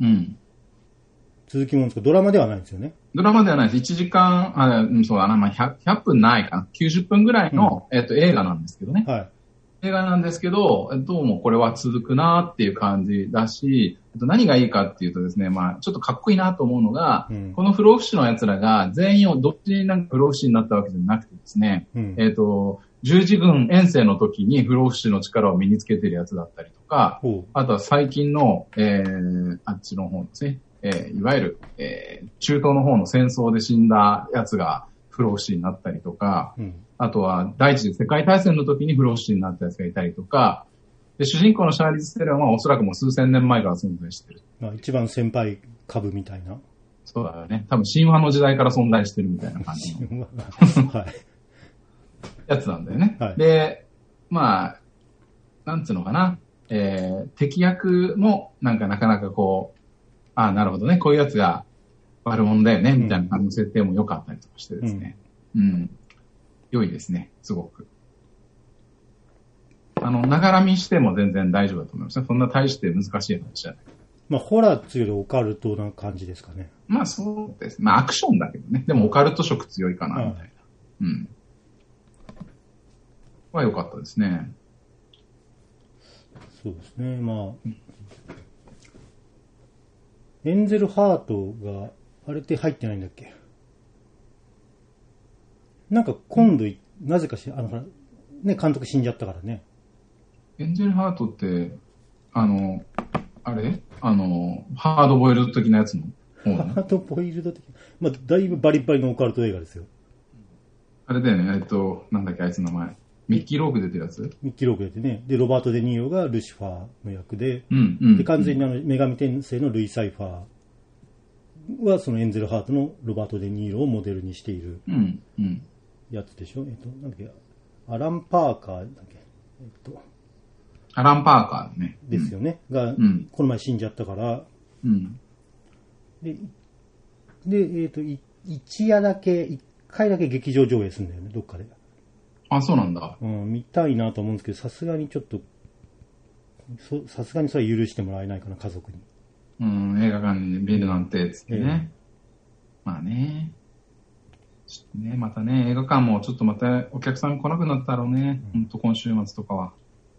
続きもんですか、ドラマではないんですよね。 ドラマではないです。1時間、そうだな、まあ、100分ないかな。90分ぐらいの、映画なんですけどね。はい。映画なんですけど、どうもこれは続くなっていう感じだし、何がいいかっていうとですね、まあ、ちょっとかっこいいなと思うのが、この不老不死の奴らが全員をどっちになんか不老不死になったわけじゃなくてですね、十字軍遠征の時に不老不死の力を身につけてるやつだったりとか、あとは最近の、あっちの方ですね、いわゆる、中東の方の戦争で死んだやつが不老不死になったりとか、あとは第一次世界大戦の時に不老不死になったやつがいたりとか、で主人公のシャーリーズ・テレンはおそらくもう数千年前から存在してる。 まあ、一番先輩株みたいな。 そうだよね。多分神話の時代から存在してるみたいな感じの。はい。やつなんだよね。はい、で、まあ、なんつうのかな。敵役もなんかなかなかこう、なるほどね。こういうやつが悪者だよね。みたいな感じの設定も良かったりとかしてですね。良いですね。すごく。ながら見しても全然大丈夫だと思います。そんな大して難しい話じゃない。 まあ、ホラーっていうよりオカルトな感じですかね。 まあ、そうです。まあ、アクションだけどね。でも、オカルト色強いかな、みたいな。は良かったですね。 そうですね。まあ、エンゼルハートが、あれって入ってないんだっけ？なんか今度、なぜかね、監督死んじゃったからね。 エンジェルハートって、あれハードボイルド的なやつのハードボイルド的な。まあ、だいぶバリバリのオカルト映画ですよ。あれだよね、なんだっけ、あいつの名前。ミッキー・ローク出てるやつ？ ミッキー・ローク出てね。で、ロバート・デ・ニーロがルシファーの役で、で、完全に女神転生のルイ・サイファーは、そのエンゼルハートのロバート・デ・ニーロをモデルにしているやつでしょ。なんだっけ、アラン・パーカーだっけ。 アラン・パーカーね。 ですよね。が、この前死んじゃったから、で、一回だけ劇場上映するんだよね、どっかで。 そうなんだ。 見たいなと思うんですけど、さすがにちょっと、さすがにそれは許してもらえないかな、家族に。 映画館に見るなんて、つってね。まあね。ね、またね、映画館もちょっとまたお客さん来なくなったろうね。ほんと今週末とかは。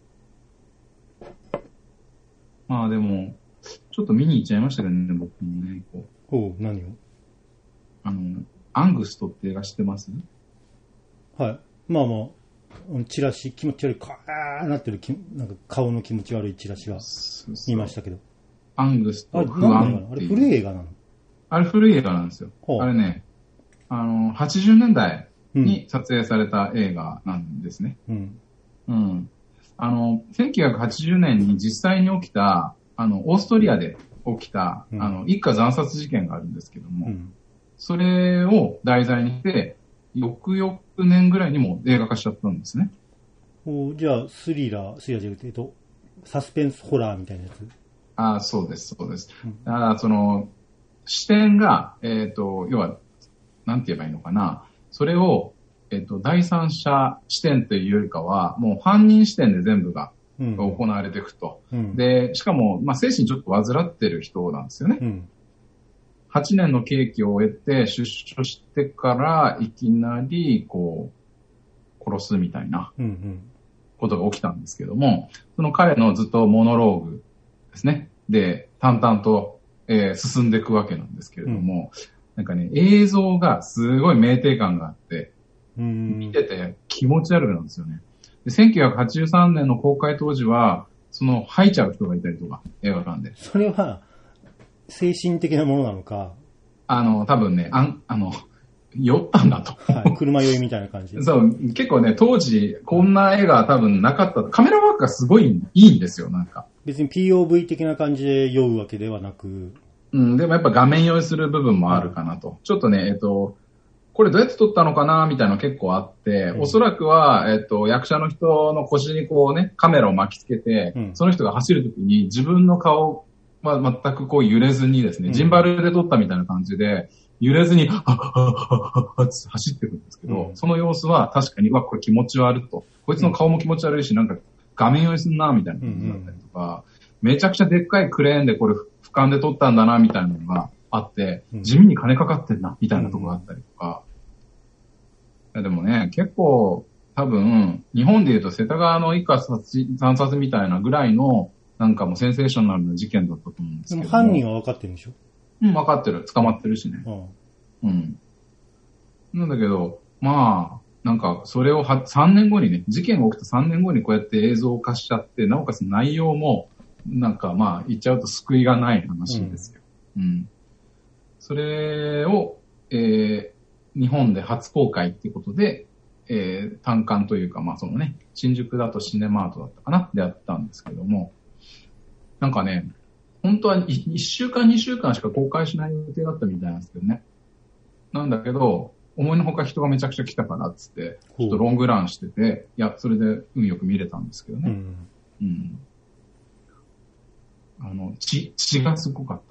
まあでも、ちょっと見に行っちゃいましたけどね、僕もね。 何を？ アングストって映画知ってます？ はい。まあまあ、チラシ、気持ち悪い、カーなってる、なんか顔の気持ち悪いチラシは見ましたけど。 アングスト不安。 あれ古い映画なの？あれ古い映画なんですよ。あれね、80年代に撮影された映画なんですね。1980年に実際に起きた、オーストリアで起きた、一家惨殺事件があるんですけども、それを題材にして、翌々年ぐらいにも映画化しちゃったんですね。 じゃあ、スリラーじゃなくて、サスペンスホラーみたいなやつ？ そうです、そうです。だからその、視点が、要は、なんて言えばいいのかな。それを、第三者視点というよりかは、もう犯人視点で全部が行われていくと。で、しかも、まあ、精神ちょっと患ってる人なんですよね。8年の刑期を終えて出所してからいきなり、殺すみたいなことが起きたんですけども、その彼のずっとモノローグですね。で、 淡々と、進んでいくわけなんですけれども、なんかね、映像がすごい酩酊感があって、見てて気持ち悪くなんですよね。で、1983年の公開当時は、吐いちゃう人がいたりとか、映画館で。 それは、精神的なものなのか。 多分ね、酔ったんだと。 はい、車酔いみたいな感じ。 そう、結構ね、当時、こんな絵が多分なかった。カメラワークがすごいいいんですよ、なんか。 別に POV 的な感じで酔うわけではなく。 うん、でもやっぱ画面酔いする部分もあるかなと。ちょっとね、これどうやって撮ったのかなみたいなの結構あって、おそらくは、役者の人の腰にこうね、カメラを巻きつけて、その人が走るときに自分の顔は全くこう揺れずにですね、ジンバルで撮ったみたいな感じで、揺れずに、走ってくるんですけど、その様子は確かに、これ気持ち悪いと。こいつの顔も気持ち悪いし、なんか画面酔いすんな、みたいな感じだったりとか、めちゃくちゃでっかいクレーンでこれ俯瞰で撮ったんだな、みたいなのがあって、地味に金かかってんな、みたいなところがあったりとか。いやでもね、結構、多分、日本で言うと世田谷の一家惨殺みたいなぐらいの、なんかもうセンセーショナルな事件だったと思うんですけど。 でも犯人は分かってるんでしょ？ うん、分かってる。捕まってるしね。うん。なんだけど、まあ、なんか、それを3年後にね、事件が起きた3年後にこうやって映像化しちゃって、なおかつ内容も、なんかまあ、言っちゃうと救いがない話ですよ。それを、日本で初公開っていうことで、単館というか、まあそのね、新宿だとシネマートだったかなでやったんですけども、なんかね、本当は1週間2週間しか公開しない予定だったみたいなんですけどね。なんだけど、思いのほか人がめちゃくちゃ来たからっつって、ちょっとロングランしてて、いや、それで運よく見れたんですけどね。血がすごかった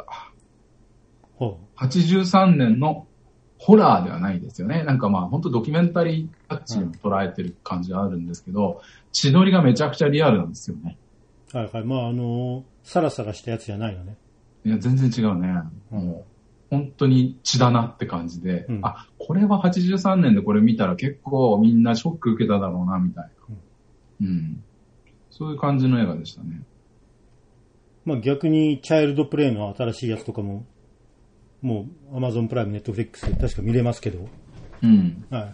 。83年のホラーではないですよね。なんかまあ本当ドキュメンタリータッチでも捉えてる感じがあるんですけど、血のりがめちゃくちゃリアルなんですよね。 はいはい。まあサラサラしたやつじゃないのね。 いや、全然違うね。もう本当に血だなって感じで、これは83年でこれ見たら結構みんなショック受けただろうな、みたいな。そういう感じの映画でしたね。 まあ逆にチャイルドプレイの新しいやつとかも、もう Amazon プライム、Netflix で確か見れますけど。はい。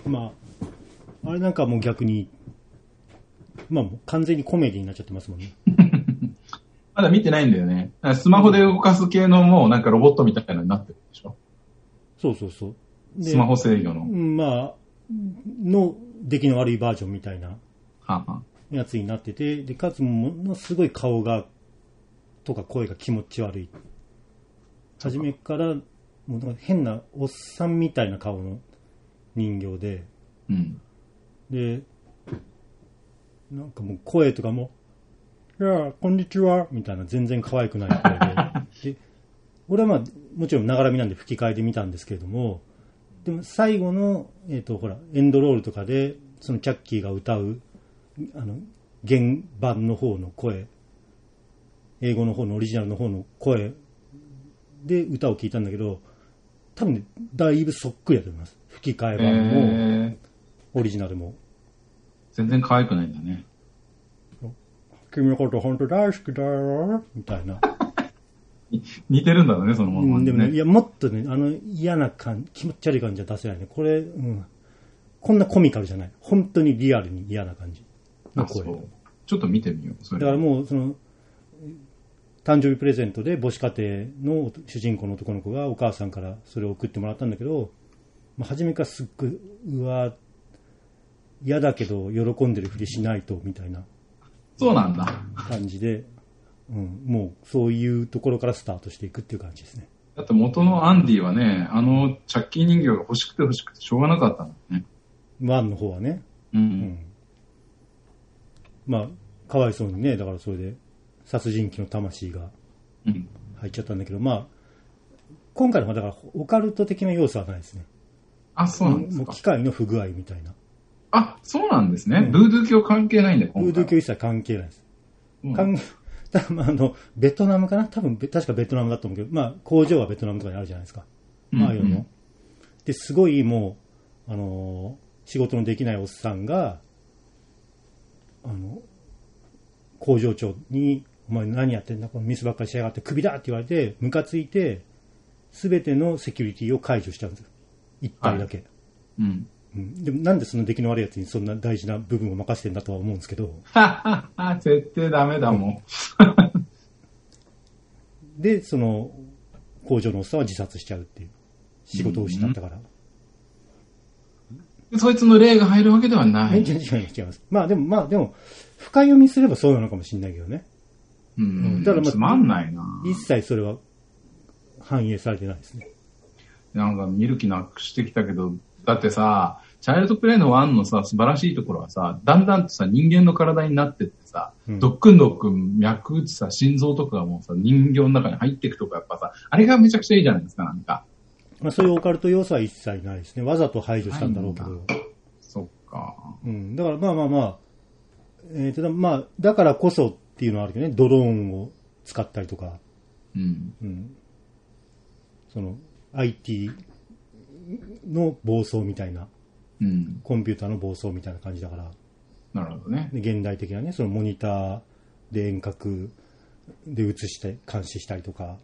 まあ、あれなんかもう逆に、まあもう完全にコメディになっちゃってますもんね。 まだ見てないんだよね。スマホで動かす系のもうなんかロボットみたいなのになってるでしょ。 そうそうそう。 スマホ制御の。 まあ、の出来の悪いバージョンみたいなやつになってて、で、かつものすごい顔が、とか声が気持ち悪い。初めから、もう変なおっさんみたいな顔の人形で、で、なんかもう声とかも、いやこんにちはみたいな全然可愛くない声で、で、俺はまあもちろんながら見なんで吹き替えで見たんですけれども、でも最後のほらエンドロールとかでそのチャッキーが歌う原版の方の声、英語の方のオリジナルの方の声で歌を聴いたんだけど、多分ねだいぶそっくりだと思います。吹き替え版もオリジナルも全然可愛くないんだね。 君のこと本当大好きだよみたいな。 似てるんだろうね、そのもの、ね。 でもね、いや、もっとね、嫌な気持ち悪い感じは出せないね。これ、こんなコミカルじゃない。本当にリアルに嫌な感じの声。 ちょっと見てみよう。 それだからもう、誕生日プレゼントで母子家庭の主人公の男の子がお母さんからそれを送ってもらったんだけど、初めからすっごい、嫌だけど喜んでるふりしないと、みたいな。 そうなんだ。 感じで、もうそういうところからスタートしていくっていう感じですね。 だって元のアンディはね、チャッキー人形が欲しくてしょうがなかったんだね。 ワンの方はね。まあ、かわいそうにね、だからそれで殺人鬼の魂が入っちゃったんだけど、まあ、今回の方はだからオカルト的な要素はないですね。 あ、そうなんですか。 もう機械の不具合みたいな。 あ、そうなんですね。ブードゥー教関係ないんだよ、 ブードゥー教一切関係ないです。ベトナムかな、多分確かベトナムだと思うけど、まあ工場はベトナムとかにあるじゃないですか。ああいうの。で、すごいもう、仕事のできないおっさんが、工場長にお前何やってんだ、このミスばっかりしやがってクビだって言われて、ムカついて、すべてのセキュリティを解除したんですよ。一体だけ。はい、うん。でもなんでその出来の悪いやつにそんな大事な部分を任せてんだとは思うんですけど。 絶対ダメだもん。 で、その工場のおっさんは自殺しちゃうっていう。仕事を失ったから。 そいつの例が入るわけではない。 違います。まあでも、深読みすればそうなのかもしれないけどね。 だからつまんないな。 一切それは反映されてないですね。 なんか見る気なくしてきたけど、だってさ、チャイルドプレイの1のさ、素晴らしいところはさ、だんだんとさ、人間の体になってってさ、ドックン脈打ちさ、心臓とかがもうさ、人形の中に入っていくとかやっぱさ、あれがめちゃくちゃいいじゃないですか、なんか。 まあそういうオカルト要素は一切ないですね。わざと排除したんだろうけど。 そっか。 だからまあ、だからこそっていうのはあるけどね、ドローンを使ったりとか。その、IT の暴走みたいな。コンピューターの暴走みたいな感じだから。 なるほどね。 で現代的なね、そのモニターで遠隔で映して監視したりとか。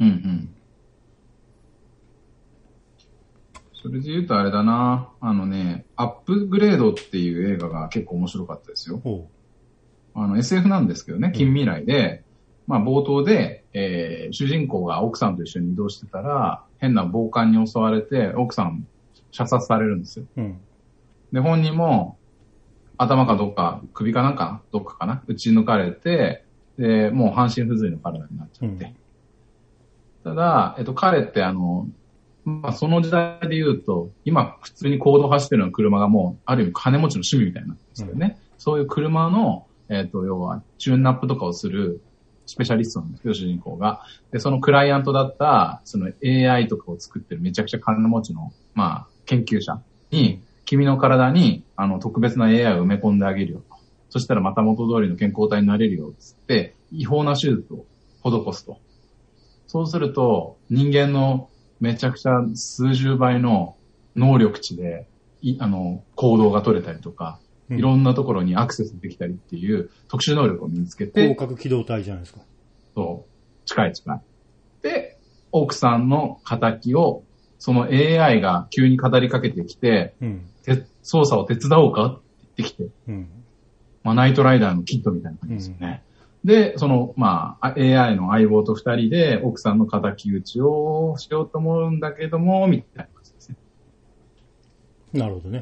それで言うとあれだな、アップグレードっていう映画が結構面白かったですよ。SF なんですけどね、近未来で、まあ冒頭で、主人公が奥さんと一緒に移動してたら、変な暴漢に襲われて、奥さん射殺されるんですよ。で、本人も、頭かどっか、首かなんか、どっかかな、打ち抜かれて、で、もう半身不随の体になっちゃって。ただ、彼ってまあ、その時代で言うと、今普通に公道走ってるような車がもう、ある意味金持ちの趣味みたいになってるんですけどね。そういう車の、要は、チューンナップとかをするスペシャリストなんですけど、主人公が。で、そのクライアントだった、その AI とかを作ってるめちゃくちゃ金持ちの、まあ、研究者に、君の体に、特別な AI を埋め込んであげるよと。そしたらまた元通りの健康体になれるよ、つって、違法な手術を施すと。そうすると、人間のめちゃくちゃ数十倍の能力値で、行動が取れたりとか、いろんなところにアクセスできたりっていう特殊能力を身につけて。 広角機動隊じゃないですか。 そう。近い。で、奥さんの仇を、その AI が急に語りかけてきて、操作を手伝おうかって言ってきて、まあ、ナイトライダーのキッドみたいな感じですよね。で、まあ、AI の相棒と二人で奥さんの敵討ちをしようと思うんだけども、みたいな感じですね。 なるほどね。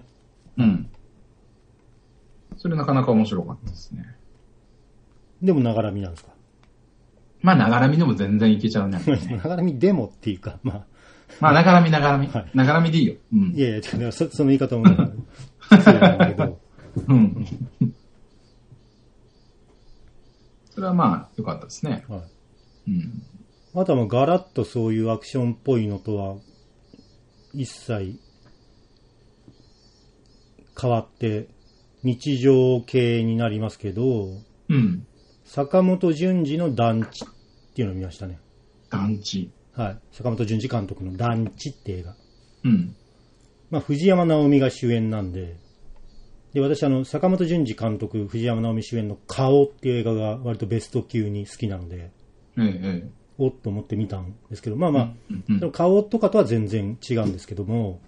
それなかなか面白かったですね。 でも、ながらみなんですか？ まあ、ながらみでも全然いけちゃうね。 ながらみでもっていうか、まあ、ながらみ。ながらみでいいよ。 いやいや、その言い方も失礼なんだけど。 それはまあ、良かったですね。 あとはガラッとそういうアクションっぽいのとは、一切変わって、日常系になりますけど、坂本淳二の団地っていうのを見ましたね。 団地。 はい。坂本淳二監督の団地って映画。まあ、藤山直美が主演なんで、私坂本淳二監督、藤山直美主演の顔っていう映画が割とベスト級に好きなので、おっと思って見たんですけど、まあまあ、その顔とかとは全然違うんですけども、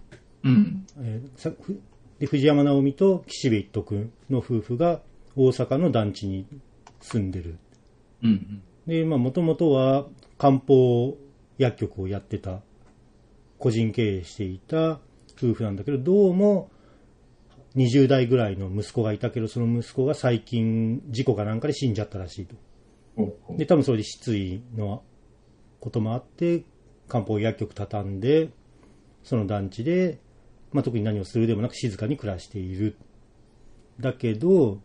で藤山直美と岸辺一徳の夫婦が大阪の団地に住んでる。で、まあもともとは漢方薬局をやってた、個人経営していた夫婦なんだけど、どうも20代ぐらいの息子がいたけど、その息子が最近事故かなんかで死んじゃったらしいと。で、多分それで失意のこともあって、漢方薬局畳んで、その団地で、まあ、特に何をするでもなく静かに暮らしている。だけど、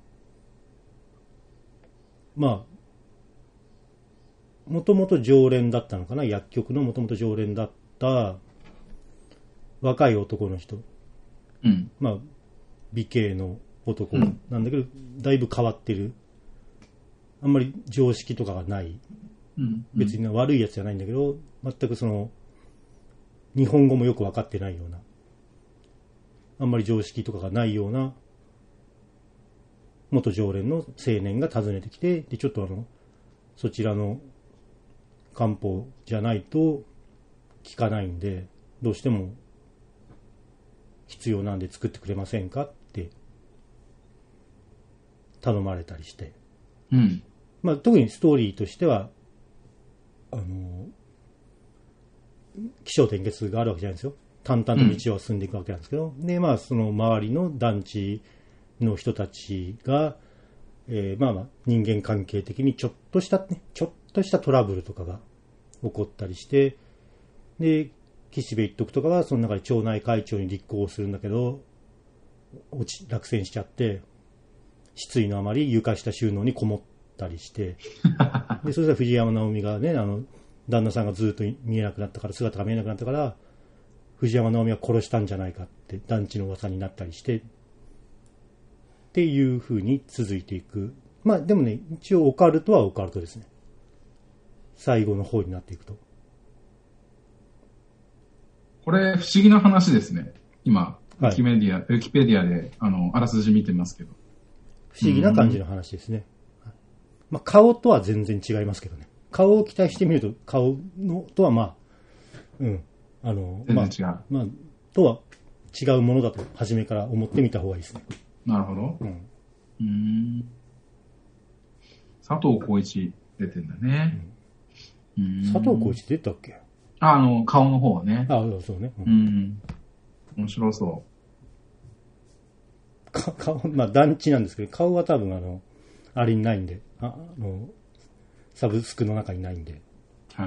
まあ、もともと常連だったのかな、薬局のもともと常連だった若い男の人。まあ、美形の男なんだけど、だいぶ変わってる。あんまり常識とかがない。別に悪いやつじゃないんだけど、全く日本語もよく分かってないような。あんまり常識とかがないような元常連の青年が訪ねてきて、でちょっとそちらの漢方じゃないと効かないんで、どうしても必要なんで作ってくれませんかって頼まれたりして、 うん、 まあ特にストーリーとしては起承転結があるわけじゃないんですよ。淡々と道を進んでいくわけなんですけど、でまあその周りの団地の人たちが、まあ人間関係的にちょっとしたトラブルとかが起こったりして、で岸辺一徳とかはその中で町内会長に立候補するんだけど落選しちゃって、失意のあまり床下収納にこもったりしてでそれで藤山直美がね、旦那さんがずっと見えなくなったから、姿が見えなくなったから藤山直美は殺したんじゃないかって団地の噂になったりしてっていう風に続いていく。まあでもね、一応オカルトはオカルトですね。最後の方になっていくと。 これ不思議な話ですね。今、ウィキペディアであらすじ見てますけど。 不思議な感じの話ですね。まあ顔とは全然違いますけどね。顔を期待してみると顔のとはまあ、全然違う。 まあとは違うものだと初めから思ってみた方がいいですね。 なるほど。佐藤浩市出てんだね。 佐藤浩市出たっけ？ 顔の方はね。 そうね。 面白そう。 顔、まあ団地なんですけど、顔は多分あれにないんで、サブスクの中にないんで。 はい。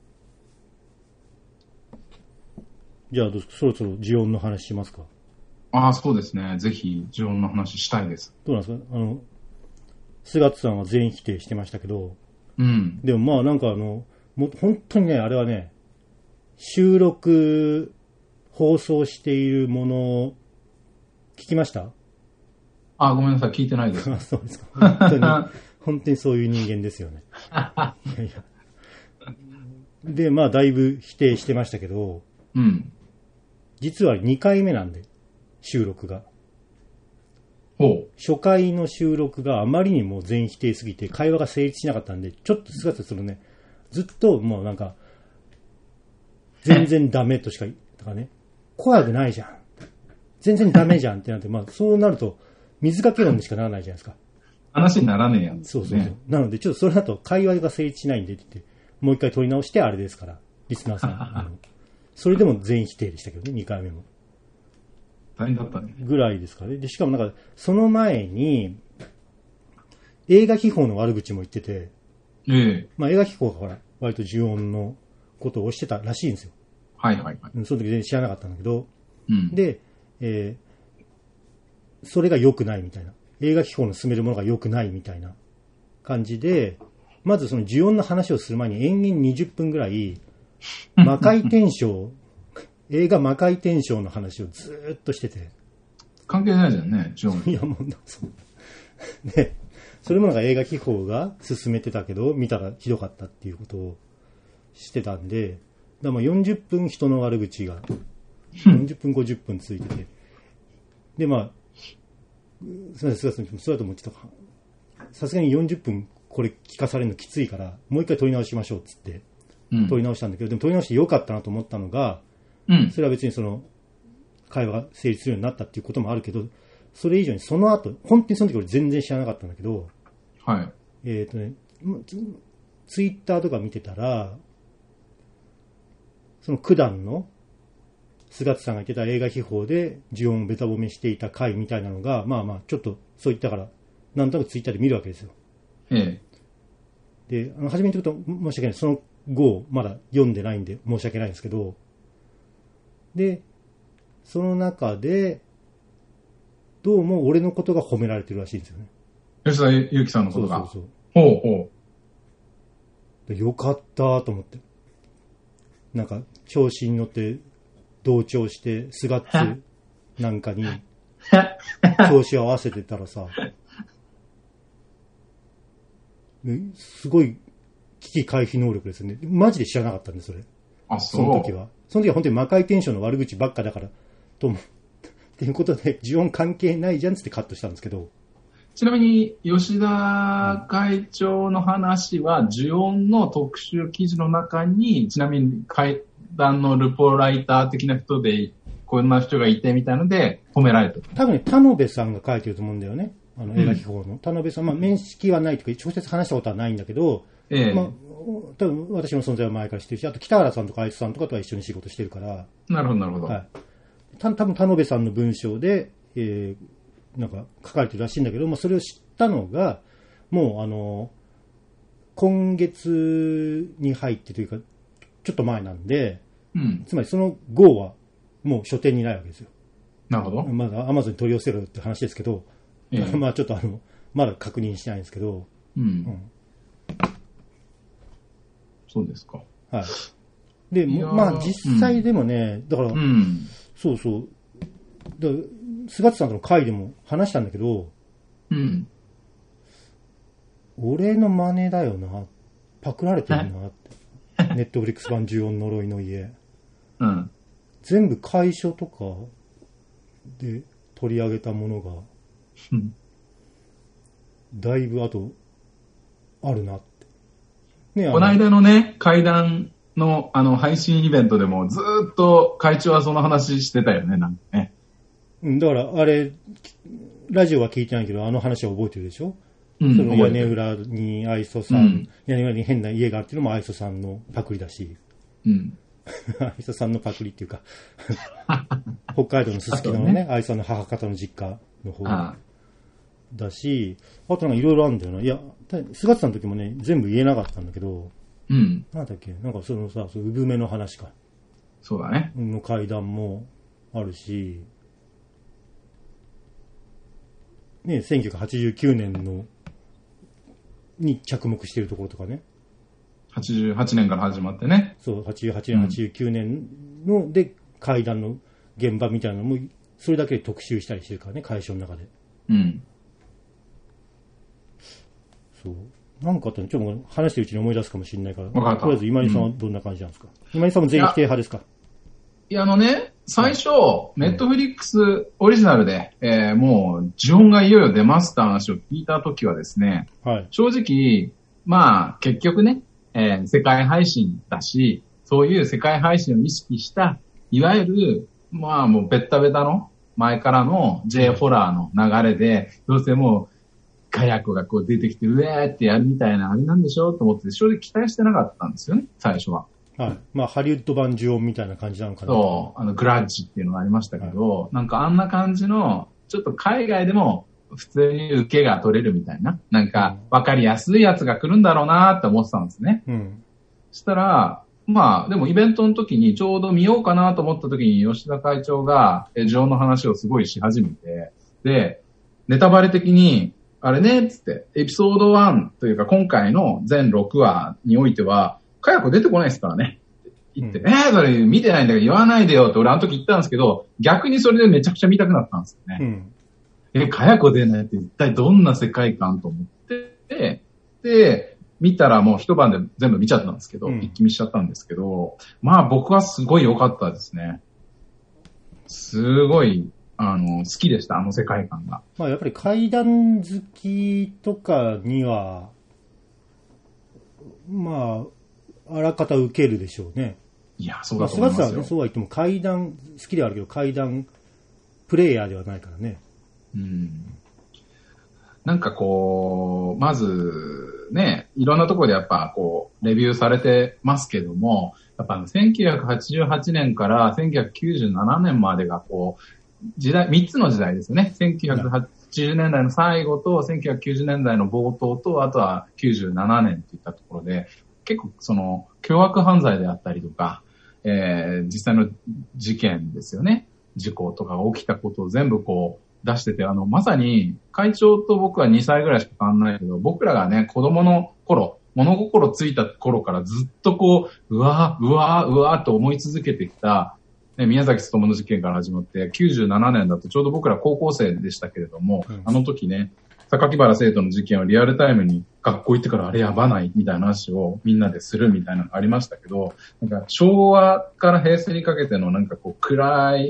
じゃあ、そろそろジオンの話しますか？ そうですね。ぜひ、ジオンの話したいです。 どうなんですか？菅津さんは全否定してましたけど、でもまあなんかもう本当にね、あれはね、収録、放送しているものを聞きました？ ごめんなさい、聞いてないです。 そうですか。本当にそういう人間ですよね。いやで、まあだいぶ否定してましたけど、実は2回目なんで、収録が。初回の収録があまりにも全否定すぎて会話が成立しなかったんで、ちょっと姿するね、ずっともうなんか、全然ダメとしか、とかね、怖くないじゃん。全然ダメじゃんってなって、まあそうなると、水かけ論にしかならないじゃないですか。 話にならねえやん、ね。 そう。なので、ちょっとそれだと会話が成立しないんでって言って、もう一回取り直してあれですから、リスナーさん。それでも全否定でしたけどね、2回目も。 大変だったね。 ぐらいですかね。で、しかもなんか、その前に、映画秘宝の悪口も言ってて、まあ映画秘宝がほら、割と呪音のことをしてたらしいんですよ。 はい。 その時全然知らなかったんだけど、で、それが良くないみたいな。映画秘宝の進めるものが良くないみたいな感じで、まずその呪音の話をする前に延々20分ぐらい、魔界転生、映画魔界転生の話をずーっとしてて。 関係ないじゃんね、呪音。 いやもう、で、それもなんか映画秘宝が進めてたけど、見たらひどかったっていうことをしてたんで、だから40分人の悪口が、40分50分続いてて、でまあ、すみません、そうだと思ってた。さすがに40分これ聞かされるのきついから、もう一回撮り直しましょうっつって、撮り直したんだけど、でも撮り直してよかったなと思ったのが、それは別にその、会話が成立するようになったっていうこともあるけど、それ以上にその後、本当にその時俺全然知らなかったんだけど、ツイッターとか見てたら、その九段の菅津さんが言ってた映画秘宝で呪音をベタ褒めしていた回みたいなのが、まあまあちょっとそう言ったから、なんとなくツイッターで見るわけですよ。で、初めに言うと申し訳ない。その後まだ読んでないんで申し訳ないんですけど、で、その中で、どうも俺のことが褒められてるらしいんですよね。 吉田ゆきさんのことが。 そう。 ほう。よかったと思って。なんか、調子に乗って同調して、菅津なんかに調子を合わせてたらさ、すごい危機回避能力ですよね。マジで知らなかったんで、それ。その時は。その時は本当に魔界転生の悪口ばっかだから、と思う。っていうことで、呪音関係ないじゃんつってカットしたんですけど。 ちなみに、吉田会長の話は、ジオンの特集記事の中に、ちなみに会談のルポライター的な人で、こんな人がいてみたいので、褒められてる。 多分ね、田辺さんが書いてると思うんだよね。映画秘宝の。田辺さん、まあ、面識はないというか、直接話したことはないんだけど、まあ、多分私の存在は前から知ってるし、あと北原さんとかあいつさんとかとは一緒に仕事してるから。 なるほど、なるほど。はい。 多分田辺さんの文章で、なんか書かれてるらしいんだけど、まあ、それを知ったのが、もう今月に入ってというか、ちょっと前なんで、つまりその号はもう書店にないわけですよ。 なるほど。 まだ Amazon に取り寄せるって話ですけど、まあちょっとまだ確認してないんですけど、 そうですか。 はい。で、まあ実際でもね、だから、そうそう、菅田さんとの会でも話したんだけど、俺の真似だよな、パクられてるなって、ネットフリックス版ジオン呪いの家、全部楷書とかで取り上げたものが、だいぶあとあるなって。 ね、この間のね、会談の配信イベントでもずーっと会長はその話してたよね、なんかね。 だからあれ、ラジオは聞いてないけど、あの話は覚えてるでしょ？その屋根裏に愛想さん、屋根裏に変な家があってのも愛想さんのパクリだし。愛想さんのパクリっていうか、北海道のすすきののね、愛想の母方の実家の方だし、あとなんかいろいろあるんだよな。いや、菅田さんの時もね、全部言えなかったんだけど、なんだっけ、なんかそのさ、産めの話か。 そうだね。 の階段もあるし、ね、1989年のに着目しているところとかね。 88年から始まってね。 そう、88年、89年ので階段の現場みたいなのもそれだけで特集したりしてるからね、会社の中で。そう。なんかあったの、ちょっと話してるうちに思い出すかもしれないから。とりあえず今井さんはどんな感じなんですか？今井さんも全員否定派ですか？ いや、最初、ネットフリックスオリジナルで、もう、ジオンがいよいよ出ますって話を聞いたときはですね、正直、まあ、結局ね、世界配信だし、そういう世界配信を意識した、いわゆる、まあもうベッタベタの前からの J ホラーの流れで、どうせもう、火薬がこう出てきて、うえーってやるみたいなあれなんでしょうと思って、正直期待してなかったんですよね、最初は。 はい。まあ、ハリウッド版ジオンみたいな感じなのかな。 そう、グラッジっていうのがありましたけど、なんかあんな感じの、ちょっと海外でも普通に受けが取れるみたいな、なんか分かりやすいやつが来るんだろうなって思ってたんですね。そしたら、まあ、でもイベントの時にちょうど見ようかなと思った時に吉田会長がジオンの話をすごいし始めて、で、ネタバレ的に、あれね、つって、エピソード1というか今回の全6話においては、火薬出てこないですからね。言って、それ見てないんだから言わないでよって俺あの時言ったんですけど、逆にそれでめちゃくちゃ見たくなったんですよね。火薬出ないって一体どんな世界観と思って、で、見たらもう一晩で全部見ちゃったんですけど、一気見しちゃったんですけど、まあ僕はすごい良かったですね。すごい、好きでした、あの世界観が。 まあやっぱり怪談好きとかには、まあ、あらかた受けるでしょうね。 いや、そうだと思いますよ。 菅田さんはね、そうは言っても怪談好きではあるけど、怪談プレイヤーではないからね。 なんかこう、まず、ね、いろんなところでやっぱこう、レビューされてますけども、やっぱ1988年から1997年までがこう、時代、3つの時代ですよね。1980年代の最後と1990年代の冒頭と、あとは97年といったところで、結構その、凶悪犯罪であったりとか、実際の事件ですよね。事故とかが起きたことを全部こう出してて、まさに会長と僕は2歳ぐらいしか変わんないけど、僕らがね、子供の頃、物心ついた頃からずっとこう、うわーと思い続けてきた、ね、宮崎勤の事件から始まって、97年だとちょうど僕ら高校生でしたけれども、あの時ね、榊原生徒の事件をリアルタイムに学校行ってからあれやばないみたいな話をみんなでするみたいなのがありましたけど、なんか昭和から平成にかけてのなんかこう暗い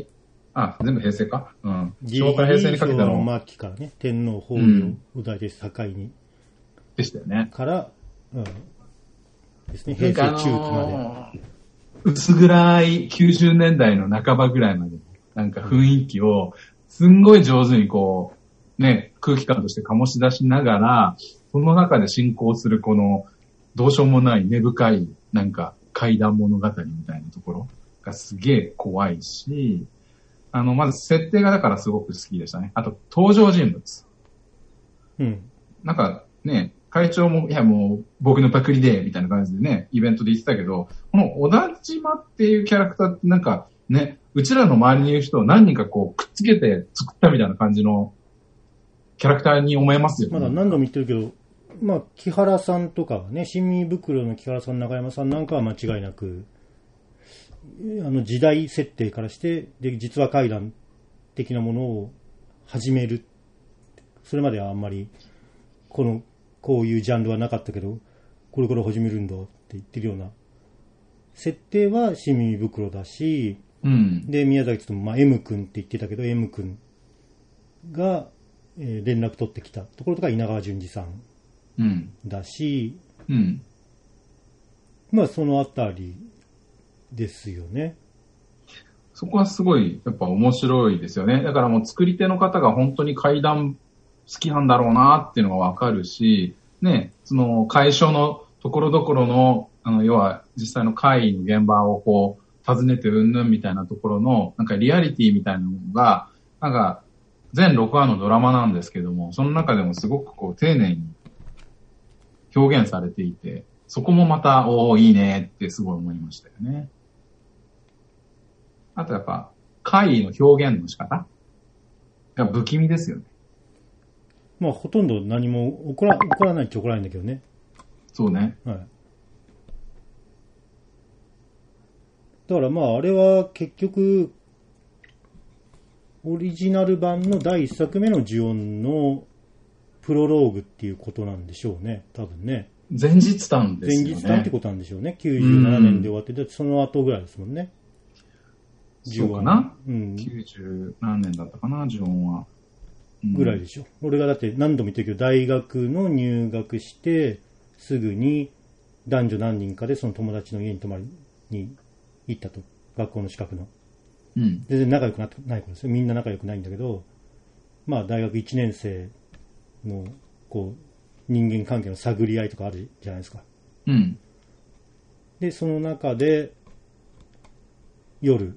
あ、全部平成か。うん。 昭和から平成にかけての。末期からね、天皇崩御を大体境に。 でしたよね。 から、ですね、平成中期まで。 薄暗い90年代の半ばぐらいまで、なんか雰囲気を、すんごい上手にこう、ね、空気感として醸し出しながら、その中で進行するこの、どうしようもない根深い、なんか怪談物語みたいなところがすげえ怖いし、まず設定がだからすごく好きでしたね。あと、登場人物。 うん。 なんかね、会長も、いやもう僕のパクリで、みたいな感じでね、イベントで言ってたけど、この小田島っていうキャラクターってなんかね、うちらの周りにいる人を何人かこうくっつけて作ったみたいな感じのキャラクターに思えますよね。 まだ何度も言ってるけど、まあ、木原さんとかはね、新見袋の木原さん、中山さんなんかは間違いなく、時代設定からして、で、実話怪談的なものを始める。それまではあんまり、こういうジャンルはなかったけど、これから始めるんだって言ってるような、設定は新耳袋だし、 うん、 で、宮崎とも、まあ、M 君って言ってたけど、M 君が、連絡取ってきたところとか稲川淳二さんだし、 うん、 まあ、そのあたりですよね。 そこはすごい、やっぱ面白いですよね。だからもう作り手の方が本当に怪談好きなんだろうなっていうのがわかるし、ね、その会所のところどころの、要は実際の会の現場をこう、訪ねてうんぬんみたいなところの、なんかリアリティみたいなのが、なんか、全6話のドラマなんですけども、その中でもすごくこう、丁寧に表現されていて、そこもまた、いいねってすごい思いましたよね。あとやっぱ、怪異の表現の仕方が不気味ですよね。 まあ、ほとんど何も起こらないっちゃ起こらないんだけどね。 そうね。 はい。だからまあ、あれは結局、オリジナル版の第1作目の呪音のプロローグっていうことなんでしょうね。多分ね。 前日談ですよね。 前日談ってことなんでしょうね。97年で終わってて、その後ぐらいですもんね。 そうかな、 うん、 90何年だったかな、呪音は。 ぐらいでしょ。俺がだって何度も言ってるけど、大学の入学して、すぐに男女何人かでその友達の家に泊まりに行ったと。学校の近くの。 うん。 全然仲良くない子ですよ。みんな仲良くないんだけど、まあ大学1年生の、こう、人間関係の探り合いとかあるじゃないですか。 うん。 で、その中で、夜、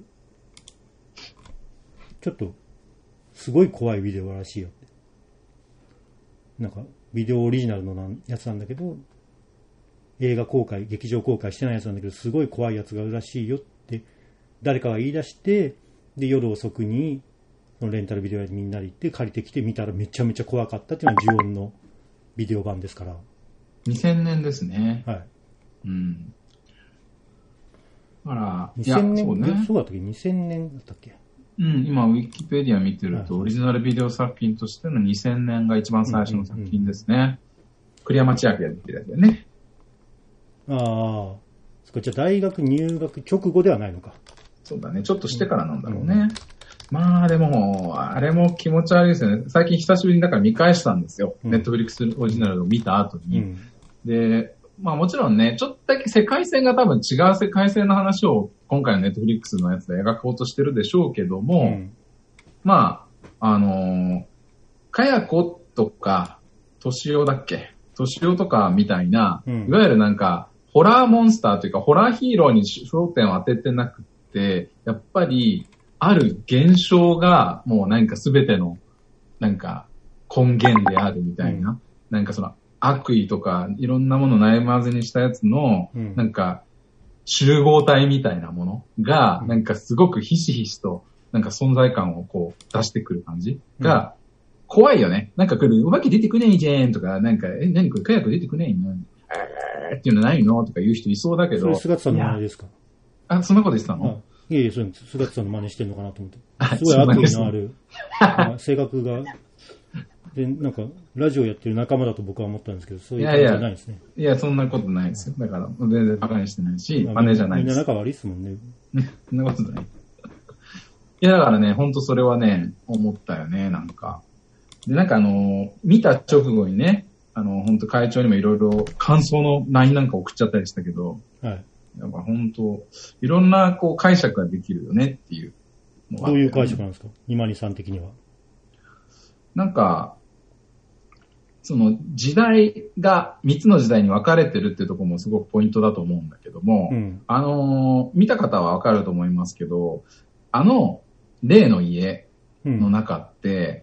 ちょっと、すごい怖いビデオらしいよって。なんか、ビデオオリジナルのやつなんだけど、映画公開、劇場公開してないやつなんだけど、すごい怖いやつがあるらしいよって、誰かが言い出して、で、夜遅くに、そのレンタルビデオ屋でみんなで行って借りてきて見たらめちゃめちゃ怖かったっていうのは呪音のビデオ版ですから。 2000年ですね。 はい。 うん。だから、 2000年、 そうね。 そうだったっけ ?2000 年だったっけうん、今、ウィキペディア見てると、オリジナルビデオ作品としての2000年が一番最初の作品ですね。栗山千明が出てるやつだよね。 ああ、そっか、じゃあ大学入学直後ではないのか。 そうだね、ちょっとしてからなんだろうね。まあでも、あれも気持ち悪いですよね。最近久しぶりにだから見返したんですよ。ネットフリックスオリジナルを見た後に。で、まあもちろんね、ちょっとだけ世界線が多分違う世界線の話を今回のネットフリックスのやつで描こうとしてるでしょうけども、まあ、かや子とか、としおだっけとしおとかみたいな、いわゆるなんか、ホラーモンスターというか、ホラーヒーローに焦点を当ててなくて、やっぱり、ある現象が、もうなんか全ての、なんか、根源であるみたいな、なんかその、悪意とか、いろんなものを悩まずにしたやつの、なんか、集合体みたいなものが、なんかすごくひしひしと、なんか存在感をこう出してくる感じが、怖いよね。なんか来る、お化け出てくねえじゃんとか、なんか、何これ、火薬出てくねえのっていうのないのとか言う人いそうだけど。 それ、菅田さんの真似ですか？ あ、そんなこと言ってたの？ いえいえ、菅田さんの真似してんのかなと思って。すごい悪意のある、性格が、で、なんか、ラジオやってる仲間だと僕は思ったんですけど、そういう感じじゃないですね。 いや、そんなことないですよ。だから、全然馬鹿にしてないし、真似じゃないです。 みんな仲悪いっすもんね。 そんなことない。 いや、だからね、ほんとそれはね、思ったよね、なんか。で、なんか見た直後にね、本当会長にもいろいろ感想の LINE なんか送っちゃったりしたけど、 はい。 やっぱ本当いろんなこう解釈ができるよねっていうのが、 どういう解釈なんですか、今にさん的には。 なんか、その時代が3つの時代に分かれてるっていうところもすごくポイントだと思うんだけども、うん、見た方は分かると思いますけど、例の家の中って、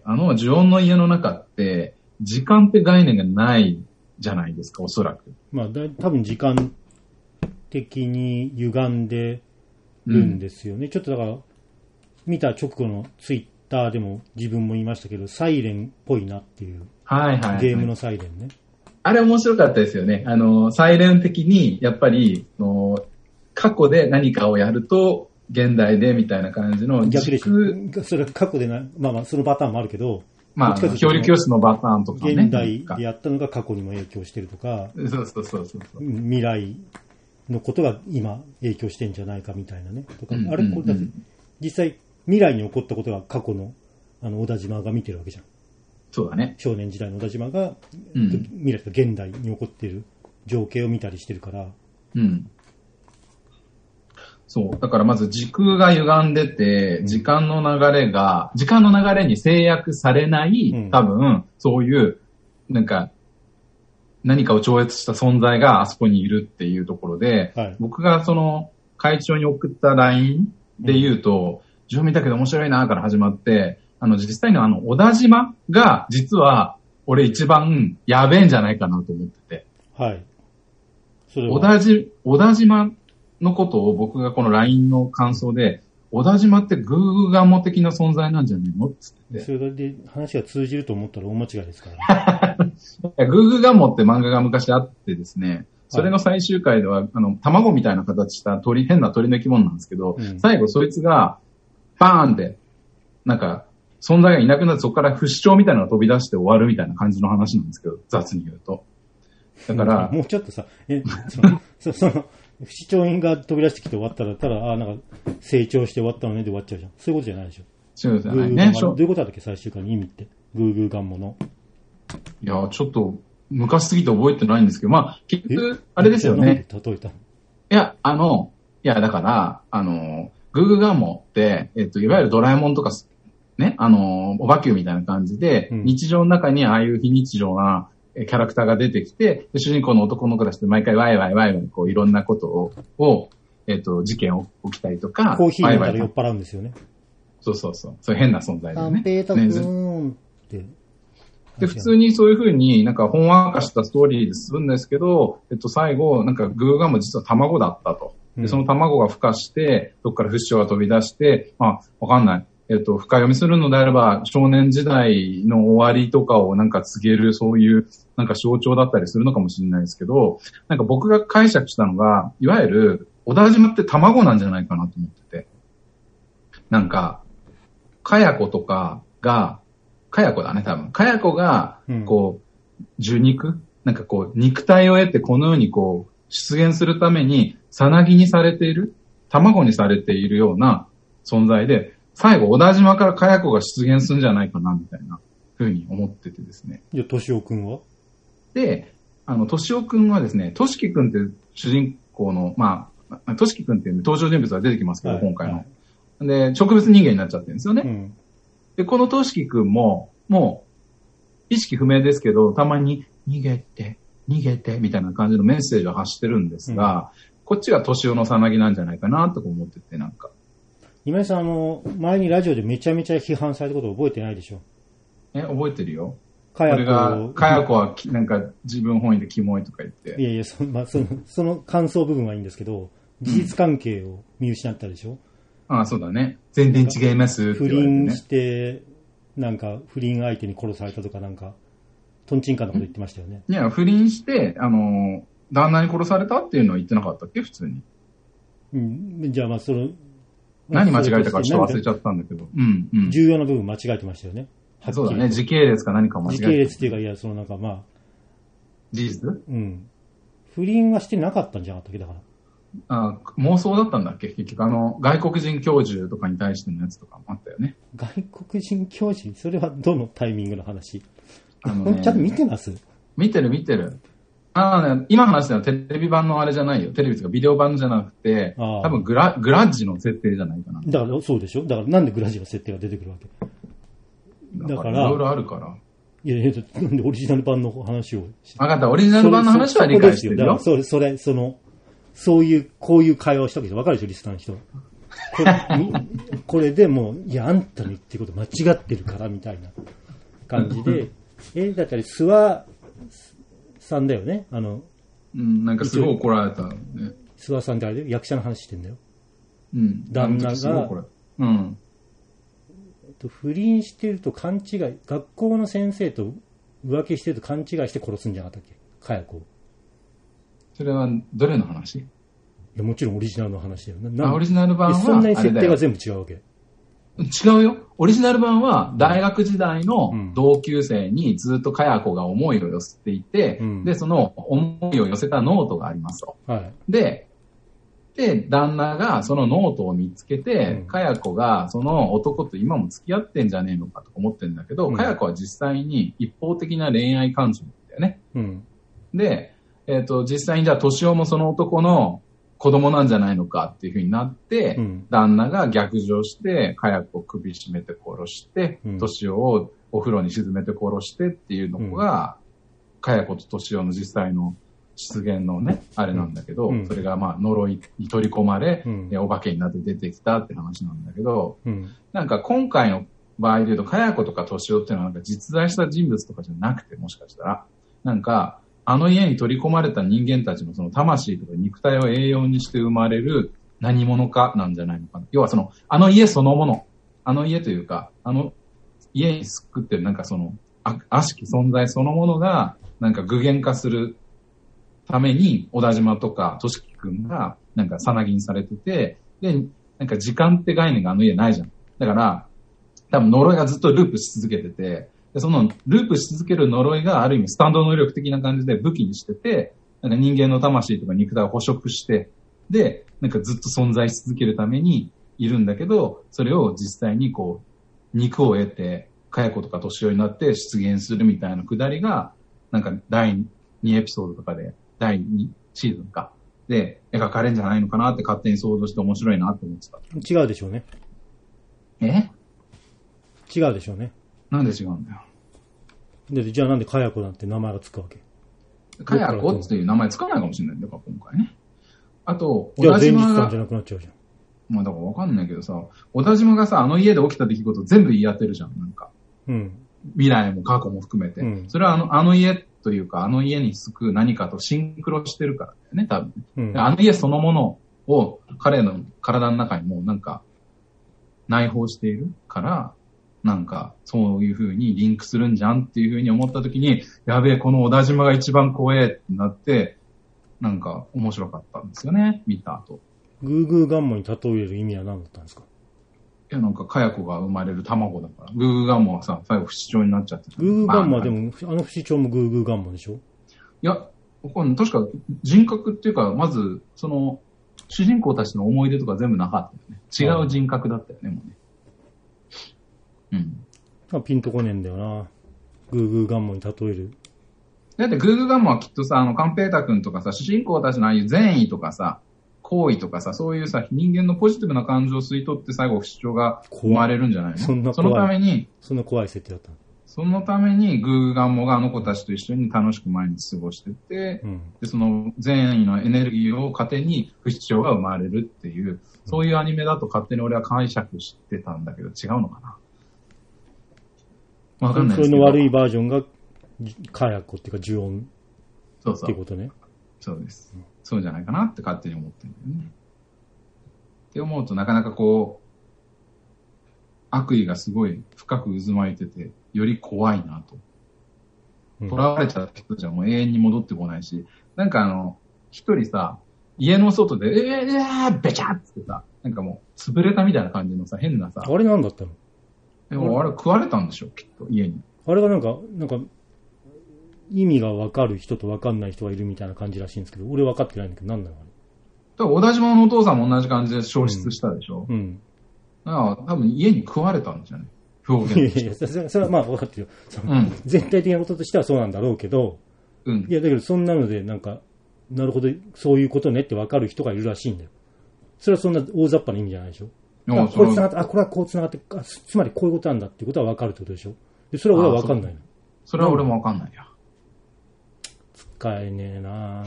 うん、呪音の家の中って、時間って概念がないじゃないですか、おそらく。 まあ、多分時間的に歪んでるんですよね。うん、ちょっとだから、見た直後のツイッターでも自分も言いましたけど、サイレンっぽいなっていう。 はいはい、はい。 ゲームのサイレンね。 あれ面白かったですよね。サイレン的に、やっぱり、過去で何かをやると、現代でみたいな感じの逆でしょ。それは過去でまあまあ、そのパターンもあるけど、 まあ、漂流教室のパターンとかね。 現代でやったのが過去にも影響してるとか、 そう。 未来のことが今影響してんじゃないかみたいなね。とか、あれ、これだって実際未来に起こったことが過去の、小田島が見てるわけじゃん。 そうだね。 少年時代の小田島が、未来と現代に起こっている情景を見たりしてるから。 うん。そう。だからまず時空が歪んでて、時間の流れに制約されない、多分、そういう、なんか、何かを超越した存在があそこにいるっていうところで、はい、僕がその会長に送った LINE で言うと、自分見たけど面白いなから始まって、実際の小田島が実は俺一番やべえんじゃないかなと思ってて。 はい。 それは小田島のことを僕がこの LINE の感想で、小田島ってグーグガモ的な存在なんじゃないのって言って。 それで話が通じると思ったら大間違いですからね。 グーグガモって漫画が昔あってですね、それの最終回では、卵みたいな形した変な鳥の生き物なんですけど、最後そいつが、バーンって、なんか、存在がいなくなってそこから不死鳥みたいなのが飛び出して終わるみたいな感じの話なんですけど、雑に言うと。だから、 もうちょっとさ、その、不死鳥が飛び出してきて終わったら、ただ、なんか、成長して終わったのねで終わっちゃうじゃん。そういうことじゃないでしょ。 そうですよね。 どういうことだったっけ、最終回の意味って。グーグーガンモの。 いや、ちょっと、昔すぎて覚えてないんですけど、まあ、結局、あれですよね。 例えた。 いや、だから、グーグーガンモって、いわゆるドラえもんとか、ね、おばきゅうみたいな感じで、日常の中にああいう非日常なキャラクターが出てきて、主人公の男の子たちで毎回ワイワイ、こういろんなことを、事件を起きたりとか、 コーヒー飲んだら酔っ払うんですよね。 そう。そういう変な存在でね。 ペータくーんって。 で、普通にそういう風になんかほんわかしたストーリーで進むんですけど、最後、なんかグーガンも実は卵だったと。で、その卵が孵化して、どっから不死鳥が飛び出して、まあ、わかんない。深読みするのであれば、少年時代の終わりとかをなんか告げる、そういうなんか象徴だったりするのかもしれないですけど、なんか僕が解釈したのが、いわゆる、小田島って卵なんじゃないかなと思ってて。なんか、かや子とかが、かや子だね、多分。かや子が、こう、受肉なんかこう、肉体を得てこの世にこう、出現するために、さなぎにされている、卵にされているような存在で、最後、小田島からかや子が出現するんじゃないかな、みたいな風に思っててですね。 じゃあ、としおくんは？ で、としおくんはですね、としきくんって主人公の、まあ、としきくんっていう登場人物が出てきますけど、今回の。はい、で、植物人間になっちゃってるんですよね。で、このとしきくんも、もう、意識不明ですけど、たまに、逃げて、みたいな感じのメッセージを発してるんですが、こっちがとしおのさなぎなんじゃないかな、と思ってて、なんか。 今井さん、前にラジオでめちゃめちゃ批判されたこと覚えてないでしょ？ 覚えてるよ。 かや子は、なんか、自分本位でキモいとか言って。 いや、その感想部分はいいんですけど、事実関係を見失ったでしょ？ ああ、そうだね。全然違いますって言われて、ね。不倫して、なんか、不倫相手に殺されたとか、なんか、トンチンカンなこと言ってましたよね。 いや、不倫して、旦那に殺されたっていうのは言ってなかったっけ、普通に。 じゃあ、まあ、 何間違えたかちょっと忘れちゃったんだけど。 重要な部分間違えてましたよね。 そうだね。時系列か何か間違えて。 時系列っていうか、いや、なんかまあ。 事実？ 不倫はしてなかったんじゃなかったっけ、だから。 妄想だったんだっけ結局外国人教授とかに対してのやつとかもあったよね。 外国人教授それはどのタイミングの話？ちゃんと見てます？ 見てる。今話したのはテレビ版のあれじゃないよ。テレビとかビデオ版じゃなくて、多分グラッジの設定じゃないかな。 だからそうでしょ？だからなんでグラッジの設定が出てくるわけ？ だから、いろいろあるから。 いや、なんでオリジナル版の話をして。 分かった、オリジナル版の話は理解してるよ。 そういう、こういう会話をしたわけで分かるでしょ、リスナーの人。これでもう、いや、あんたの言ってること間違ってるから、みたいな感じで、だったり、諏訪さんだよね、 なんかすごい怒られた、ね。 諏訪さんってあれで役者の話してんだよ。 旦那が、 不倫してると勘違い、学校の先生と浮気してると勘違いして殺すんじゃなかったっけ、かや子を。 それはどれの話？いや、もちろんオリジナルの話だよね。 オリジナル版はそんなに設定が全部違うわけ？ 違うよ。オリジナル版は大学時代の同級生にずっとかや子が思いを寄せていて、で、その思いを寄せたノートがありますと。で、旦那がそのノートを見つけて、かや子がその男と今も付き合ってんじゃねえのかと思ってるんだけど、かや子は実際に一方的な恋愛感情だよね。で、実際にじゃあ敏夫もその男の子供なんじゃないのかっていう風になって、旦那が逆上して、かや子を首絞めて殺して、敏夫をお風呂に沈めて殺してっていうのが、かや子と敏夫の実際の出現のね、あれなんだけど、それがまあ呪いに取り込まれ、お化けになって出てきたって話なんだけど、なんか今回の場合で言うと、かや子とか敏夫っていうのはなんか実在した人物とかじゃなくて、もしかしたら、なんか、家に取り込まれた人間たちのその魂とか肉体を栄養にして生まれる何者かなんじゃないのかな。要は家そのもの、家というか、家に救ってるなんか悪しき存在そのものが、なんか具現化するために、小田島とか、としきくんが、なんかさなぎにされてて、で、なんか時間って概念が家ないじゃん。だから、多分呪いがずっとループし続けてて、でそのループし続ける呪いがある意味スタンド能力的な感じで武器にしてて、なんか人間の魂とか肉体を捕食して、で、なんかずっと存在し続けるためにいるんだけど、それを実際にこう、肉を得て、かや子とか年寄りになって出現するみたいなくだりが、なんか第2エピソードとかで、第2シーズンか、で描かれるんじゃないのかなって勝手に想像して面白いなって思ってた。 違うでしょうね。違うでしょうね。 なんで違うんだよ。 じゃあなんでかや子なんて名前がつくわけ？ かや子っていう名前つかないかもしれないんだから今回ね。あと、 小田島が。じゃあ前日さんじゃなくなっちゃうじゃん。 まあだからわかんないけどさ、小田島がさ、家で起きた出来事全部言い当てるじゃん、なんか。未来も過去も含めて。それは家というか、家に救う何かとシンクロしてるからだよね、多分。家そのものを彼の体の中にもなんか内包しているから、なんか、そういう風にリンクするんじゃんっていう風に思った時に、やべえ、この小田島が一番怖えってなって、なんか面白かったんですよね、見た後。 グーグーガンモに例える意味は何だったんですか？ いや、なんか、かや子が生まれる卵だから。グーグーガンモはさ、最後不死鳥になっちゃってた。 グーグーガンモはでも、不死鳥もグーグーガンモでしょ？いや、確か人格っていうか、まず、主人公たちの思い出とか全部なかったよね。違う人格だったよね、もうね。 ピンとこねえんだよな。グーグーガンモに例える。 だってグーグーガンモはきっとさ、カンペータ君とかさ、主人公たちのああいう善意とかさ、行為とかさ、そういうさ、人間のポジティブな感情を吸い取って最後不死鳥が生まれるんじゃないの？そのために、 そんな怖い設定だった。 そのためにグーグーガンモが子たちと一緒に楽しく毎日過ごしてて、でその善意のエネルギーを糧に不死鳥が生まれるっていう、そういうアニメだと勝手に俺は解釈してたんだけど、違うのかな？わかんないですけど。 それの悪いバージョンが、かや子っていうか、呪音っていうことね。 そうです。そうじゃないかなって勝手に思ってるんだよね。って思うとなかなかこう、悪意がすごい深く渦巻いてて、より怖いなと。囚われちゃった人じゃもう永遠に戻ってこないし、なんか一人さ、家の外で、べちゃってさ、なんかもう潰れたみたいな感じのさ、変なさ。 あれなんだったの？ でもあれ食われたんでしょ、きっと、家に。 あれがなんか、意味がわかる人とわかんない人がいるみたいな感じらしいんですけど、俺分かってないんだけど、なんなのあれ。 小田島のお父さんも同じ感じで消失したでしょ。だから多分家に食われたんじゃない表現。 いや、それはまあ分かってるよ。全体的なこととしてはそうなんだろうけど、いや、だけどそんなのでなんか、なるほど、そういうことねって分かる人がいるらしいんだよ。それはそんな大雑把な意味じゃないでしょ。これ繋がって、これはこう繋がって、つまりこういうことなんだっていうことは分かるってことでしょ。で、それは俺は分かんないの。 それは俺も分かんないや。 使えねえな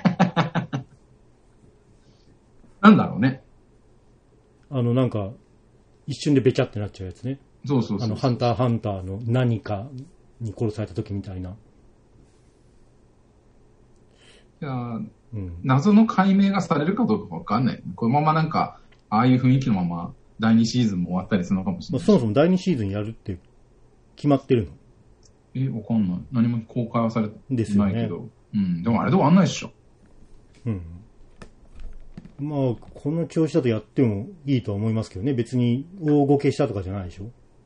なんだろうね。 なんか、一瞬でべちゃってなっちゃうやつね。 そう。 ハンターハンターの何かに殺された時みたいな。 いや、謎の解明がされるかどうかわかんない。このままなんか、ああいう雰囲気のまま第2シーズンも終わったりするのかもしれない。 そもそも第2シーズンやるって決まってるの？わかんない。何も公開はされてないけど。ですよね。でもあれで終わんないっしょ。 まあ、この調子だとやってもいいとは思いますけどね。別に大ごけしたとかじゃないでしょ。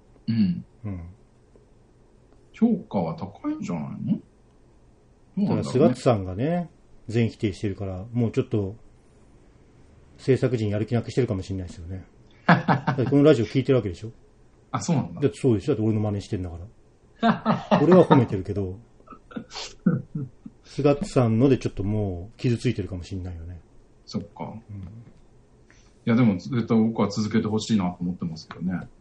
評価は高いんじゃないの？ だから菅津さんがね、全否定してるから、もうちょっと制作陣やる気なくしてるかもしれないですよね。だってこのラジオ聞いてるわけでしょ。 あ、そうなんだ。 だってそうでしょ。だって俺の真似してんだから。俺は褒めてるけど、菅津さんのでちょっともう傷ついてるかもしれないよね。 そっか。いやでも絶対僕は続けてほしいなと思ってますけどね。